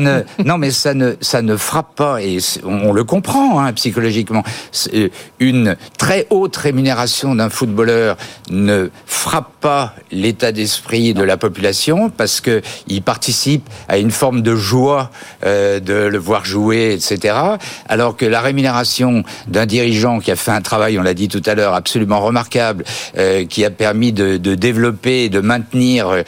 ne frappe pas, et on le comprend psychologiquement. Une très haute rémunération d'un footballeur ne frappe pas l'état d'esprit de la population, parce que il participe à une forme de joie de le voir jouer, etc. Alors que la rémunération d'un dirigeant qui a fait un travail, on l'a dit tout à l'heure, absolument remarquable, qui a permis de développer et de maintenir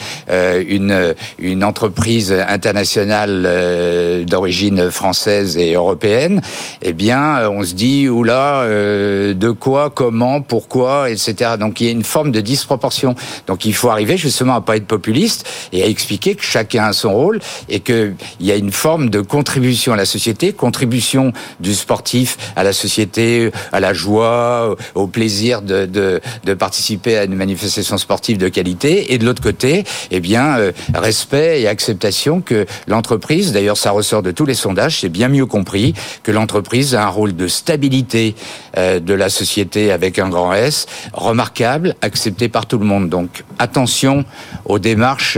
une entreprise internationale d'origine française et européenne, eh bien, on se dit, oula, de quoi, comment, pourquoi, etc. Donc il y a une forme de disproportion proportion. Donc il faut arriver justement à pas être populiste et à expliquer que chacun a son rôle et qu'il y a une forme de contribution à la société, contribution du sportif à la société, à la joie, au plaisir de participer à une manifestation sportive de qualité, et de l'autre côté, respect et acceptation que l'entreprise, d'ailleurs ça ressort de tous les sondages, c'est bien mieux compris que l'entreprise a un rôle de stabilité de la société avec un grand S, remarquable, accepté par tout le monde. Donc attention aux démarches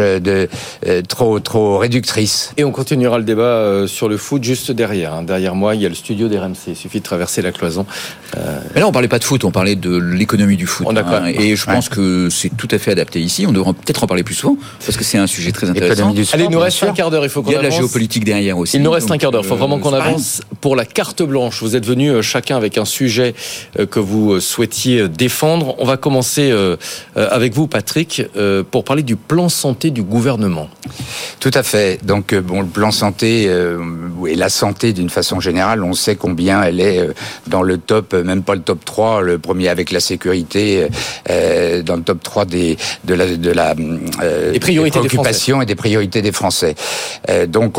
trop réductrices. Et on continuera le débat sur le foot juste derrière. Derrière moi, il y a le studio d'RMC. Il suffit de traverser la cloison. Mais là, on parlait pas de foot, on parlait de l'économie du foot. Et je pense que c'est tout à fait adapté ici. On devrait peut-être en parler plus souvent, parce que c'est un sujet très intéressant. Allez, il nous reste un quart d'heure. Il faut qu'on avance. Il y a de la géopolitique derrière aussi. Il nous reste un quart d'heure. Il faut vraiment qu'on avance pour la carte blanche. Vous êtes venus chacun avec un sujet que vous souhaitiez défendre. On va commencer avec vous, Patrick, pour parler du plan santé du gouvernement. Tout à fait. Donc, le plan santé et la santé d'une façon générale, on sait combien elle est dans le top, même pas le top 3, le premier avec la sécurité, dans le top 3 des préoccupations et des priorités des Français. Donc,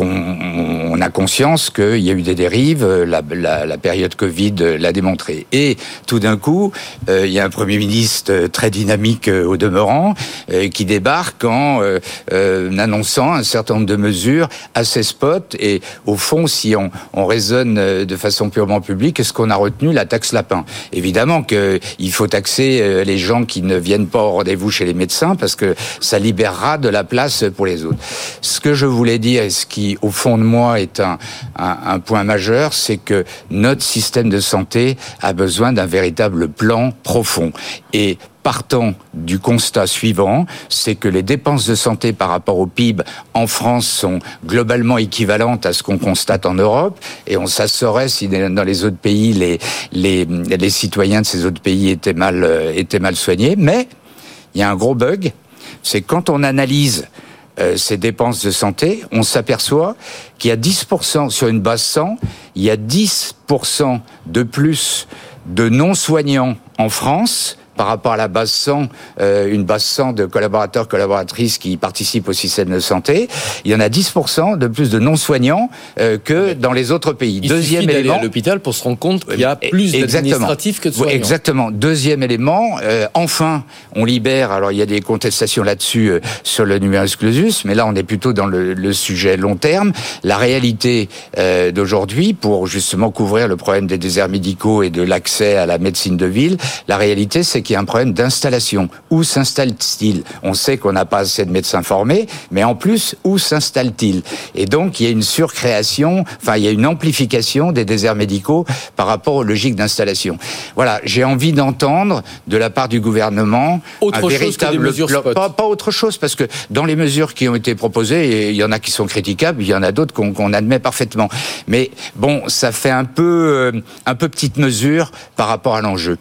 on a conscience qu'il y a eu des dérives, la période Covid l'a démontré. Et tout d'un coup, il y a un Premier ministre très dynamique au demeurant, qui débarque en annonçant un certain nombre de mesures assez spot. Et au fond, si on raisonne de façon purement publique, est-ce qu'on a retenu la taxe lapin? Évidemment qu'il faut taxer les gens qui ne viennent pas au rendez-vous chez les médecins, parce que ça libérera de la place pour les autres. Ce que je voulais dire, et ce qui, au fond de moi, est un point majeur, c'est que notre système de santé a besoin d'un véritable plan profond. Et partant du constat suivant, c'est que les dépenses de santé par rapport au PIB en France sont globalement équivalentes à ce qu'on constate en Europe, et on s'assorait si dans les autres pays les citoyens de ces autres pays étaient mal soignés. Mais il y a un gros bug, c'est quand on analyse ces dépenses de santé, on s'aperçoit qu'il y a 10% sur une base 100, il y a 10% de plus de non-soignants en France par rapport à la base 100, une base 100 de collaborateurs, collaboratrices qui participent au système de santé, il y en a 10% de plus de non-soignants que dans les autres pays. Deuxième élément, d'aller à l'hôpital pour se rendre compte qu'il y a plus d'administratifs que de soignants. Exactement. Deuxième élément, enfin, on libère, alors il y a des contestations là-dessus sur le numerus clausus, mais là on est plutôt dans le sujet long terme. La réalité d'aujourd'hui, pour justement couvrir le problème des déserts médicaux et de l'accès à la médecine de ville, la réalité c'est qu'il y a un problème d'installation. Où s'installe-t-il? On sait qu'on n'a pas assez de médecins formés, mais en plus, où s'installe-t-il? Et donc, il y a une surcréation, il y a une amplification des déserts médicaux par rapport aux logiques d'installation. Voilà, j'ai envie d'entendre de la part du gouvernement autre chose que des mesures spot. Pas autre chose, parce que dans les mesures qui ont été proposées, il y en a qui sont critiquables, il y en a d'autres qu'on admet parfaitement. Mais bon, ça fait un peu petite mesure par rapport à l'enjeu.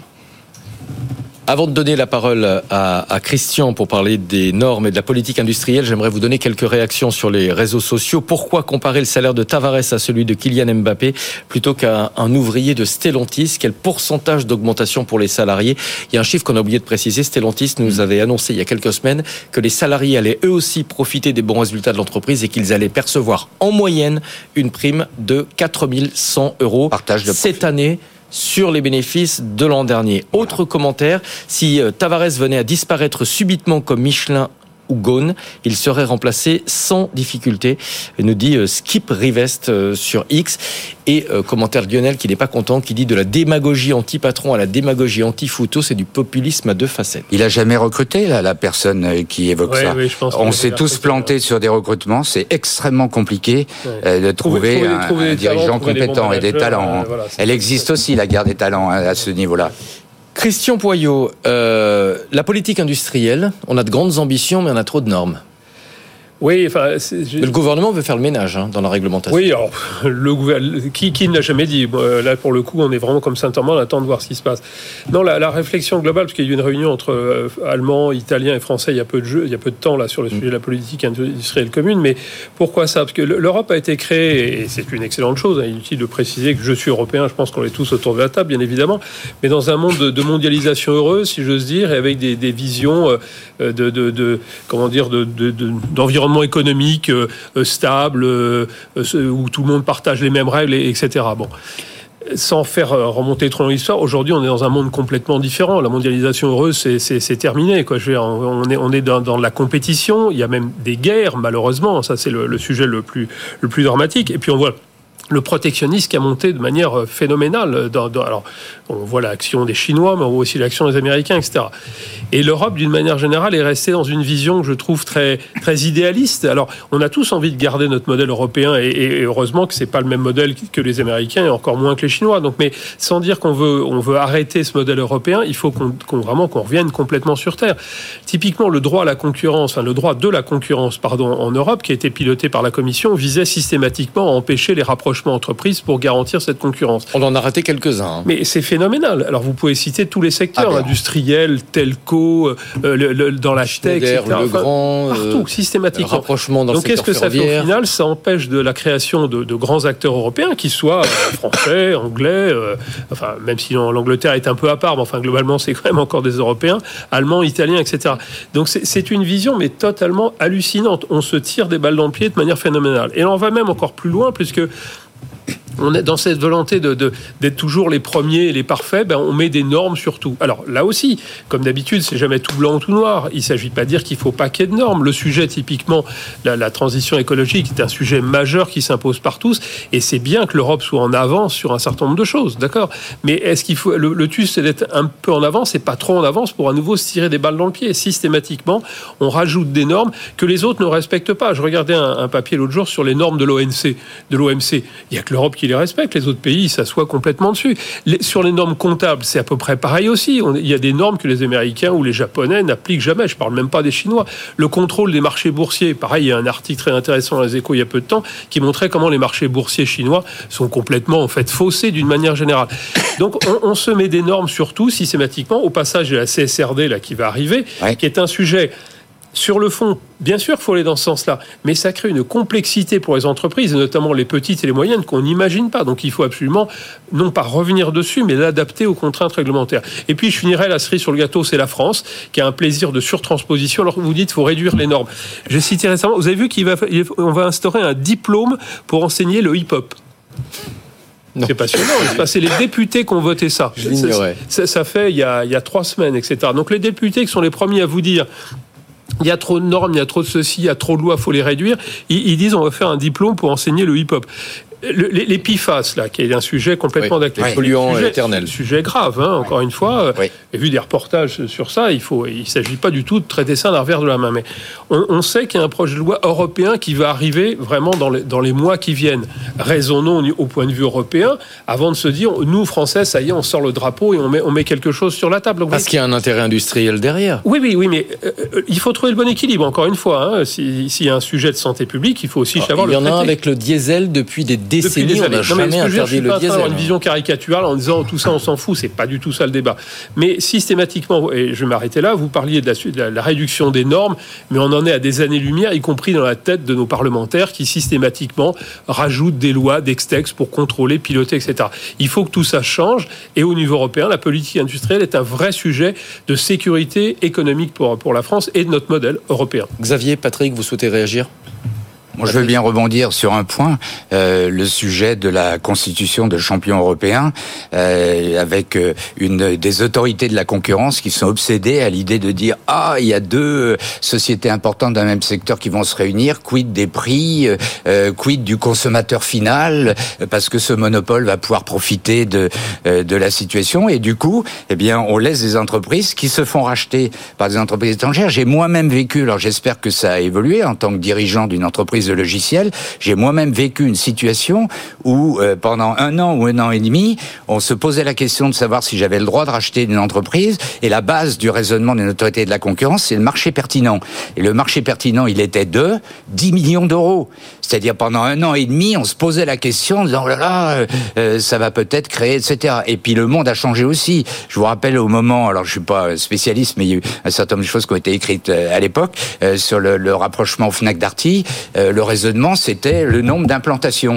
Avant de donner la parole à Christian pour parler des normes et de la politique industrielle, j'aimerais vous donner quelques réactions sur les réseaux sociaux. Pourquoi comparer le salaire de Tavares à celui de Kylian Mbappé plutôt qu'à un ouvrier de Stellantis? Quel pourcentage d'augmentation pour les salariés? Il y a un chiffre qu'on a oublié de préciser. Stellantis nous avait annoncé il y a quelques semaines que les salariés allaient eux aussi profiter des bons résultats de l'entreprise et qu'ils allaient percevoir en moyenne une prime de 4 100 € cette année sur les bénéfices de l'an dernier. Voilà. Autre commentaire, si Tavares venait à disparaître subitement comme Michelin ou Ghosn, il serait remplacé sans difficulté, nous dit Skip Rivest sur X. Et commentaire de Lionel qui n'est pas content, qui dit de la démagogie anti-patron à la démagogie anti-photo, c'est du populisme à deux facettes. Il a jamais recruté la personne qui évoque ça. Oui, on s'est tous plantés sur des recrutements, c'est extrêmement compliqué de trouver un dirigeant compétent et des talents. Voilà, elle existe aussi, la guerre des talents à ce niveau-là. Christian Poyot, la politique industrielle, on a de grandes ambitions, mais on a trop de normes. Oui, enfin, le gouvernement veut faire le ménage dans la réglementation. Oui, alors qui ne l'a jamais dit. Là, pour le coup, on est vraiment comme Saint-Amand, on attend de voir ce qui se passe. Non, la réflexion globale, parce qu'il y a eu une réunion entre Allemands, Italiens et Français il y a peu de temps là sur le sujet de la politique industrielle commune. Mais pourquoi ça ? Parce que l'Europe a été créée, et c'est une excellente chose. Inutile de préciser que je suis européen. Je pense qu'on est tous autour de la table, bien évidemment, mais dans un monde de mondialisation heureuse, si j'ose dire, et avec des visions d'environnement économique stable, où tout le monde partage les mêmes règles, etc. Bon. Sans faire remonter trop dans l'histoire, aujourd'hui, on est dans un monde complètement différent. La mondialisation heureuse, c'est terminé, quoi. On est dans la compétition. Il y a même des guerres, malheureusement. Ça, c'est le sujet le plus dramatique. Et puis, on voit le protectionnisme qui a monté de manière phénoménale. Alors, on voit l'action des Chinois, mais on voit aussi l'action des Américains, etc. Et l'Europe, d'une manière générale, est restée dans une vision que je trouve très, très idéaliste. Alors, on a tous envie de garder notre modèle européen, et heureusement que c'est pas le même modèle que les Américains, et encore moins que les Chinois. Donc, mais sans dire qu'on veut arrêter ce modèle européen, il faut qu'on revienne complètement sur terre. Typiquement, le droit de la concurrence, en Europe, qui a été piloté par la Commission, visait systématiquement à empêcher les rapprochements entreprises pour garantir cette concurrence. On en a raté quelques-uns. Mais c'est phénoménal. Alors vous pouvez citer tous les secteurs, industriels, telco, dans la tech, etc. Partout, systématiquement. Rapprochement dans le secteur ferroviaire. Donc qu'est-ce que ça fait au final ? Ça empêche de la création de grands acteurs européens, qui soient français, anglais, même si l'Angleterre est un peu à part, mais globalement c'est quand même encore des Européens, allemands, italiens, etc. Donc c'est une vision mais totalement hallucinante. On se tire des balles dans le pied de manière phénoménale. Et on va même encore plus loin, puisque on est dans cette volonté d'être toujours les premiers et les parfaits, on met des normes sur tout. Alors là aussi, comme d'habitude, c'est jamais tout blanc ou tout noir. Il ne s'agit pas de dire qu'il ne faut pas qu'il y ait de normes. Le sujet, typiquement, la transition écologique, est un sujet majeur qui s'impose par tous, et c'est bien que l'Europe soit en avance sur un certain nombre de choses, d'accord ? Mais est-ce qu'il faut... Le tout, c'est d'être un peu en avance et pas trop en avance pour à nouveau se tirer des balles dans le pied. Systématiquement, on rajoute des normes que les autres ne respectent pas. Je regardais un papier l'autre jour sur les normes de l'OMC. Il n'y a que l'Europe qui les respecte, les autres pays s'assoient complètement dessus. Sur les normes comptables, c'est à peu près pareil aussi. Il y a des normes que les Américains ou les Japonais n'appliquent jamais. Je ne parle même pas des Chinois. Le contrôle des marchés boursiers, pareil, il y a un article très intéressant dans les Échos il y a peu de temps qui montrait comment les marchés boursiers chinois sont complètement faussés d'une manière générale. Donc on se met des normes sur tout systématiquement. Au passage, il y a la CSRD là, qui va arriver, qui est un sujet... Sur le fond, bien sûr qu'il faut aller dans ce sens-là, mais ça crée une complexité pour les entreprises, et notamment les petites et les moyennes, qu'on n'imagine pas. Donc il faut absolument, non pas revenir dessus, mais l'adapter aux contraintes réglementaires. Et puis je finirai, la cerise sur le gâteau, c'est la France, qui a un plaisir de surtransposition. Alors vous dites qu'il faut réduire les normes. J'ai cité récemment, vous avez vu qu'on va instaurer un diplôme pour enseigner le hip-hop. Non. C'est passionnant. C'est les députés qui ont voté ça. Je l'ignorais. Ça fait il y a 3 semaines, etc. Donc les députés qui sont les premiers à vous dire... Il y a trop de normes, il y a trop de ceci, il y a trop de lois, il faut les réduire. Ils disent on va faire un diplôme pour enseigner le hip-hop. Les PFAS, là, qui est un sujet complètement d'actualité. Polluant éternel. Sujet grave, encore une fois. J'ai vu des reportages sur ça. Il ne s'agit pas du tout de traiter ça d'un revers de la main. Mais on sait qu'il y a un projet de loi européen qui va arriver vraiment dans les mois qui viennent. Raisonnons au point de vue européen avant de se dire, nous, Français, ça y est, on sort le drapeau et on met quelque chose sur la table. Donc, parce qu'il y a un intérêt industriel derrière. Oui, mais il faut trouver le bon équilibre, encore une fois. S'il y a un sujet de santé publique, il faut aussi savoir le traiter. Il y en a un avec le diesel depuis des décennies, on n'a jamais interdit le diesel. Je ne suis pas une vision caricaturale en disant tout ça on s'en fout, c'est pas du tout ça le débat. Mais systématiquement, et je vais m'arrêter là, vous parliez de la réduction des normes, mais on en est à des années-lumière, y compris dans la tête de nos parlementaires qui systématiquement rajoutent des lois, des textes pour contrôler, piloter, etc. Il faut que tout ça change, et au niveau européen, la politique industrielle est un vrai sujet de sécurité économique pour la France et de notre modèle européen. Xavier, Patrick, vous souhaitez réagir ? Moi, je veux bien rebondir sur un point, le sujet de la constitution de champion européen, avec des autorités de la concurrence qui sont obsédées à l'idée de dire il y a 2 sociétés importantes d'un même secteur qui vont se réunir, quid des prix, quid du consommateur final, parce que ce monopole va pouvoir profiter de la situation, et du coup, on laisse des entreprises qui se font racheter par des entreprises étrangères. J'ai moi-même vécu, alors j'espère que ça a évolué en tant que dirigeant d'une entreprise entreprise de logiciels. J'ai moi-même vécu une situation où pendant 1 an ou 1 an et demi, on se posait la question de savoir si j'avais le droit de racheter une entreprise, et la base du raisonnement d'une autorité de la concurrence, c'est le marché pertinent. Et le marché pertinent, il était de 10 millions d'euros. C'est-à-dire pendant 1 an et demi, on se posait la question en disant, oh là là, ça va peut-être créer, etc. Et puis le monde a changé aussi. Je vous rappelle au moment, alors je suis pas spécialiste, mais il y a eu un certain nombre de choses qui ont été écrites à l'époque sur le rapprochement Fnac-Darty. Le raisonnement, c'était le nombre d'implantations.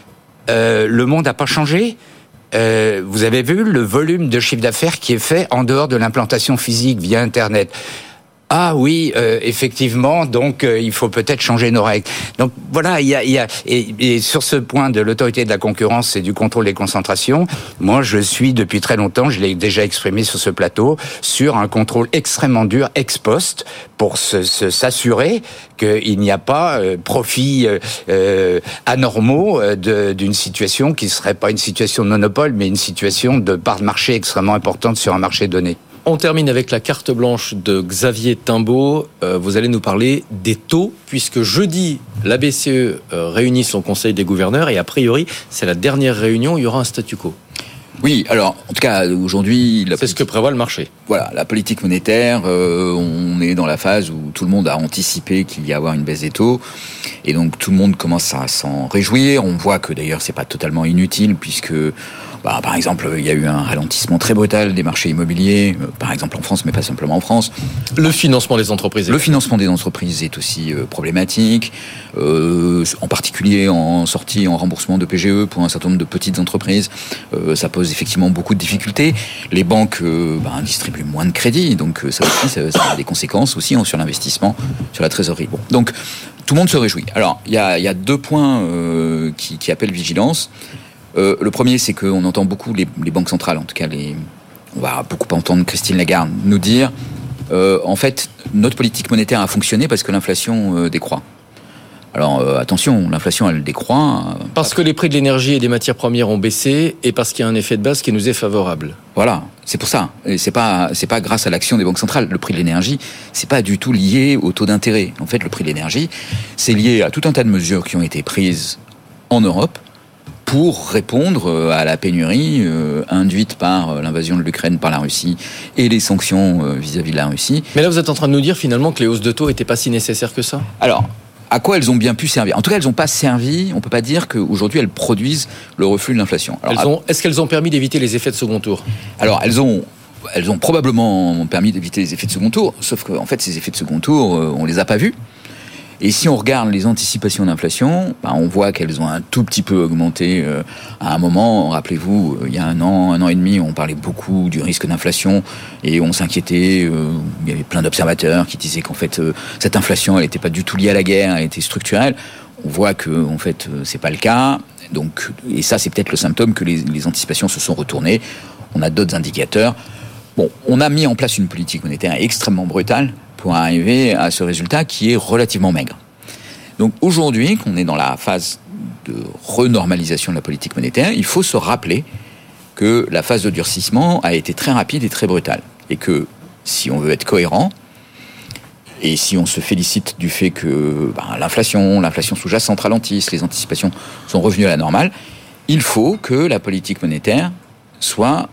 Le monde n'a pas changé. Vous avez vu le volume de chiffre d'affaires qui est fait en dehors de l'implantation physique via Internet. Ah oui, effectivement, donc il faut peut-être changer nos règles. Donc voilà, et sur ce point de l'autorité de la concurrence et du contrôle des concentrations, moi je suis depuis très longtemps, je l'ai déjà exprimé sur ce plateau, sur un contrôle extrêmement dur ex post pour s'assurer qu'il n'y a pas profit anormaux d'une situation qui serait pas une situation de monopole, mais une situation de part de marché extrêmement importante sur un marché donné. On termine avec la carte blanche de Xavier Timbaud. Vous allez nous parler des taux, puisque jeudi, la BCE réunit son conseil des gouverneurs et a priori, c'est la dernière réunion, il y aura un statu quo. Oui, alors, en tout cas, aujourd'hui... C'est ce que prévoit le marché. Voilà, la politique monétaire, on est dans la phase où tout le monde a anticipé qu'il y a avoir une baisse des taux, et donc tout le monde commence à s'en réjouir. On voit que d'ailleurs, c'est pas totalement inutile, puisque... par exemple, il y a eu un ralentissement très brutal des marchés immobiliers, par exemple en France, mais pas simplement en France. Le financement des entreprises. Le financement des entreprises est aussi problématique, en particulier en remboursement de PGE pour un certain nombre de petites entreprises. Ça pose effectivement beaucoup de difficultés. Les banques distribuent moins de crédits, donc ça a des conséquences aussi sur l'investissement, sur la trésorerie. Bon, donc tout le monde se réjouit. Alors, il y a 2 points qui appellent vigilance. Le premier, c'est qu'on entend beaucoup les banques centrales, en tout cas, on va beaucoup entendre Christine Lagarde nous dire, en fait, notre politique monétaire a fonctionné parce que l'inflation décroît. Alors attention, l'inflation elle décroît. Parce que les prix de l'énergie et des matières premières ont baissé et parce qu'il y a un effet de base qui nous est favorable. Voilà, c'est pour ça. Et c'est pas grâce à l'action des banques centrales. Le prix de l'énergie, c'est pas du tout lié au taux d'intérêt. En fait, le prix de l'énergie, c'est lié à tout un tas de mesures qui ont été prises en Europe pour répondre à la pénurie induite par l'invasion de l'Ukraine par la Russie et les sanctions vis-à-vis de la Russie. Mais là, vous êtes en train de nous dire finalement que les hausses de taux n'étaient pas si nécessaires que ça ? Alors, à quoi elles ont bien pu servir ? En tout cas, elles n'ont pas servi, on ne peut pas dire qu'aujourd'hui elles produisent le reflux de l'inflation. Alors, est-ce qu'elles ont permis d'éviter les effets de second tour ? Alors, elles ont probablement permis d'éviter les effets de second tour, sauf qu'en fait, ces effets de second tour, on ne les a pas vus. Et si on regarde les anticipations d'inflation, on voit qu'elles ont un tout petit peu augmenté à un moment. Rappelez-vous, il y a un an et demi, on parlait beaucoup du risque d'inflation et on s'inquiétait. Il y avait plein d'observateurs qui disaient qu'en fait, cette inflation, elle n'était pas du tout liée à la guerre, elle était structurelle. On voit que, en fait, c'est pas le cas. Donc, et ça, c'est peut-être le symptôme que les anticipations se sont retournées. On a d'autres indicateurs. Bon, on a mis en place une politique monétaire extrêmement brutale pour arriver à ce résultat qui est relativement maigre. Donc aujourd'hui, qu'on est dans la phase de renormalisation de la politique monétaire, il faut se rappeler que la phase de durcissement a été très rapide et très brutale. Et que si on veut être cohérent, et si on se félicite du fait que l'inflation sous-jacente ralentisse, les anticipations sont revenues à la normale, il faut que la politique monétaire soit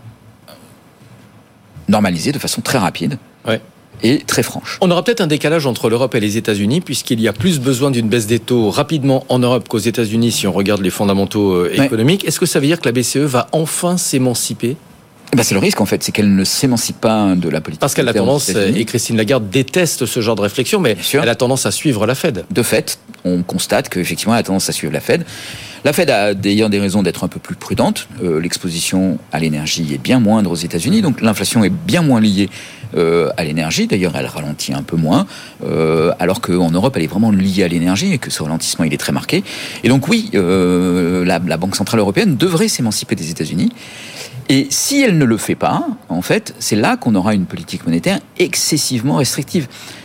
normalisée de façon très rapide. Ouais. Et très franche. On aura peut-être un décalage entre l'Europe et les États-Unis, puisqu'il y a plus besoin d'une baisse des taux rapidement en Europe qu'aux États-Unis, si on regarde les fondamentaux économiques. Ouais. Est-ce que ça veut dire que la BCE va enfin s'émanciper ? C'est le risque, en fait, c'est qu'elle ne s'émancipe pas de la politique. Parce qu'elle a tendance, et Christine Lagarde déteste ce genre de réflexion, mais elle a tendance à suivre la Fed. De fait, on constate qu'effectivement, elle a tendance à suivre la Fed. La Fed a d'ailleurs des raisons d'être un peu plus prudente. L'exposition à l'énergie est bien moindre aux États-Unis, donc l'inflation est bien moins liée à l'énergie. D'ailleurs, elle ralentit un peu moins, alors qu'en Europe, elle est vraiment liée à l'énergie et que ce ralentissement, il est très marqué. Et donc oui, la Banque Centrale Européenne devrait s'émanciper des États-Unis. Et si elle ne le fait pas, en fait, c'est là qu'on aura une politique monétaire excessivement restrictive.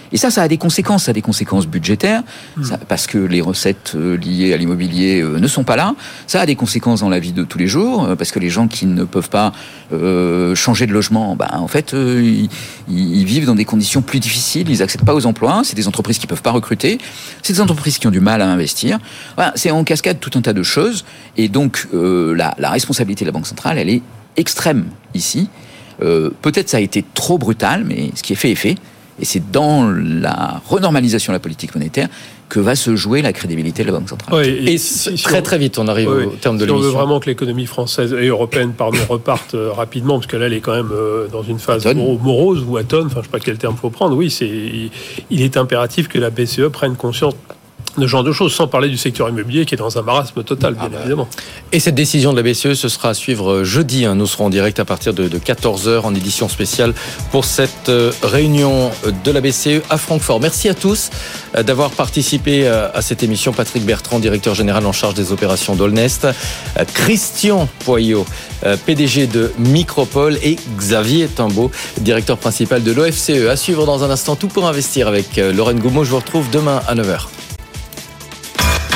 Et ça a des conséquences. Ça a des conséquences budgétaires, parce que les recettes liées à l'immobilier ne sont pas là. Ça a des conséquences dans la vie de tous les jours, parce que les gens qui ne peuvent pas changer de logement, en fait, ils vivent dans des conditions plus difficiles. Ils n'accèdent pas aux emplois. C'est des entreprises qui ne peuvent pas recruter. C'est des entreprises qui ont du mal à investir. Voilà, c'est en cascade tout un tas de choses. Et donc, la responsabilité de la Banque centrale, elle est extrême ici. Peut-être ça a été trop brutal, mais ce qui est fait est fait. Et c'est dans la renormalisation de la politique monétaire que va se jouer la crédibilité de la Banque centrale. Oui, et très très vite, on arrive au terme de l'émission. Si on veut vraiment que l'économie française et européenne reparte rapidement, parce que là, elle est quand même dans une phase morose ou atone, enfin, je ne sais pas quel terme il faut prendre, il est impératif que la BCE prenne conscience de ce genre de choses, sans parler du secteur immobilier qui est dans un marasme total, bien évidemment. Et cette décision de la BCE, ce sera à suivre jeudi. Nous serons en direct à partir de 14h en édition spéciale pour cette réunion de la BCE à Francfort. Merci à tous d'avoir participé à cette émission. Patrick Bertrand, directeur général en charge des opérations d'Holnest, Christian Poyot, PDG de Micropole, et Xavier Timbaud, directeur principal de l'OFCE. À suivre dans un instant, Tout pour investir avec Lorraine Goumeau. Je vous retrouve demain à 9h.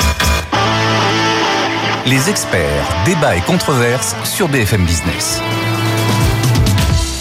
Les experts, débats et controverses sur BFM Business.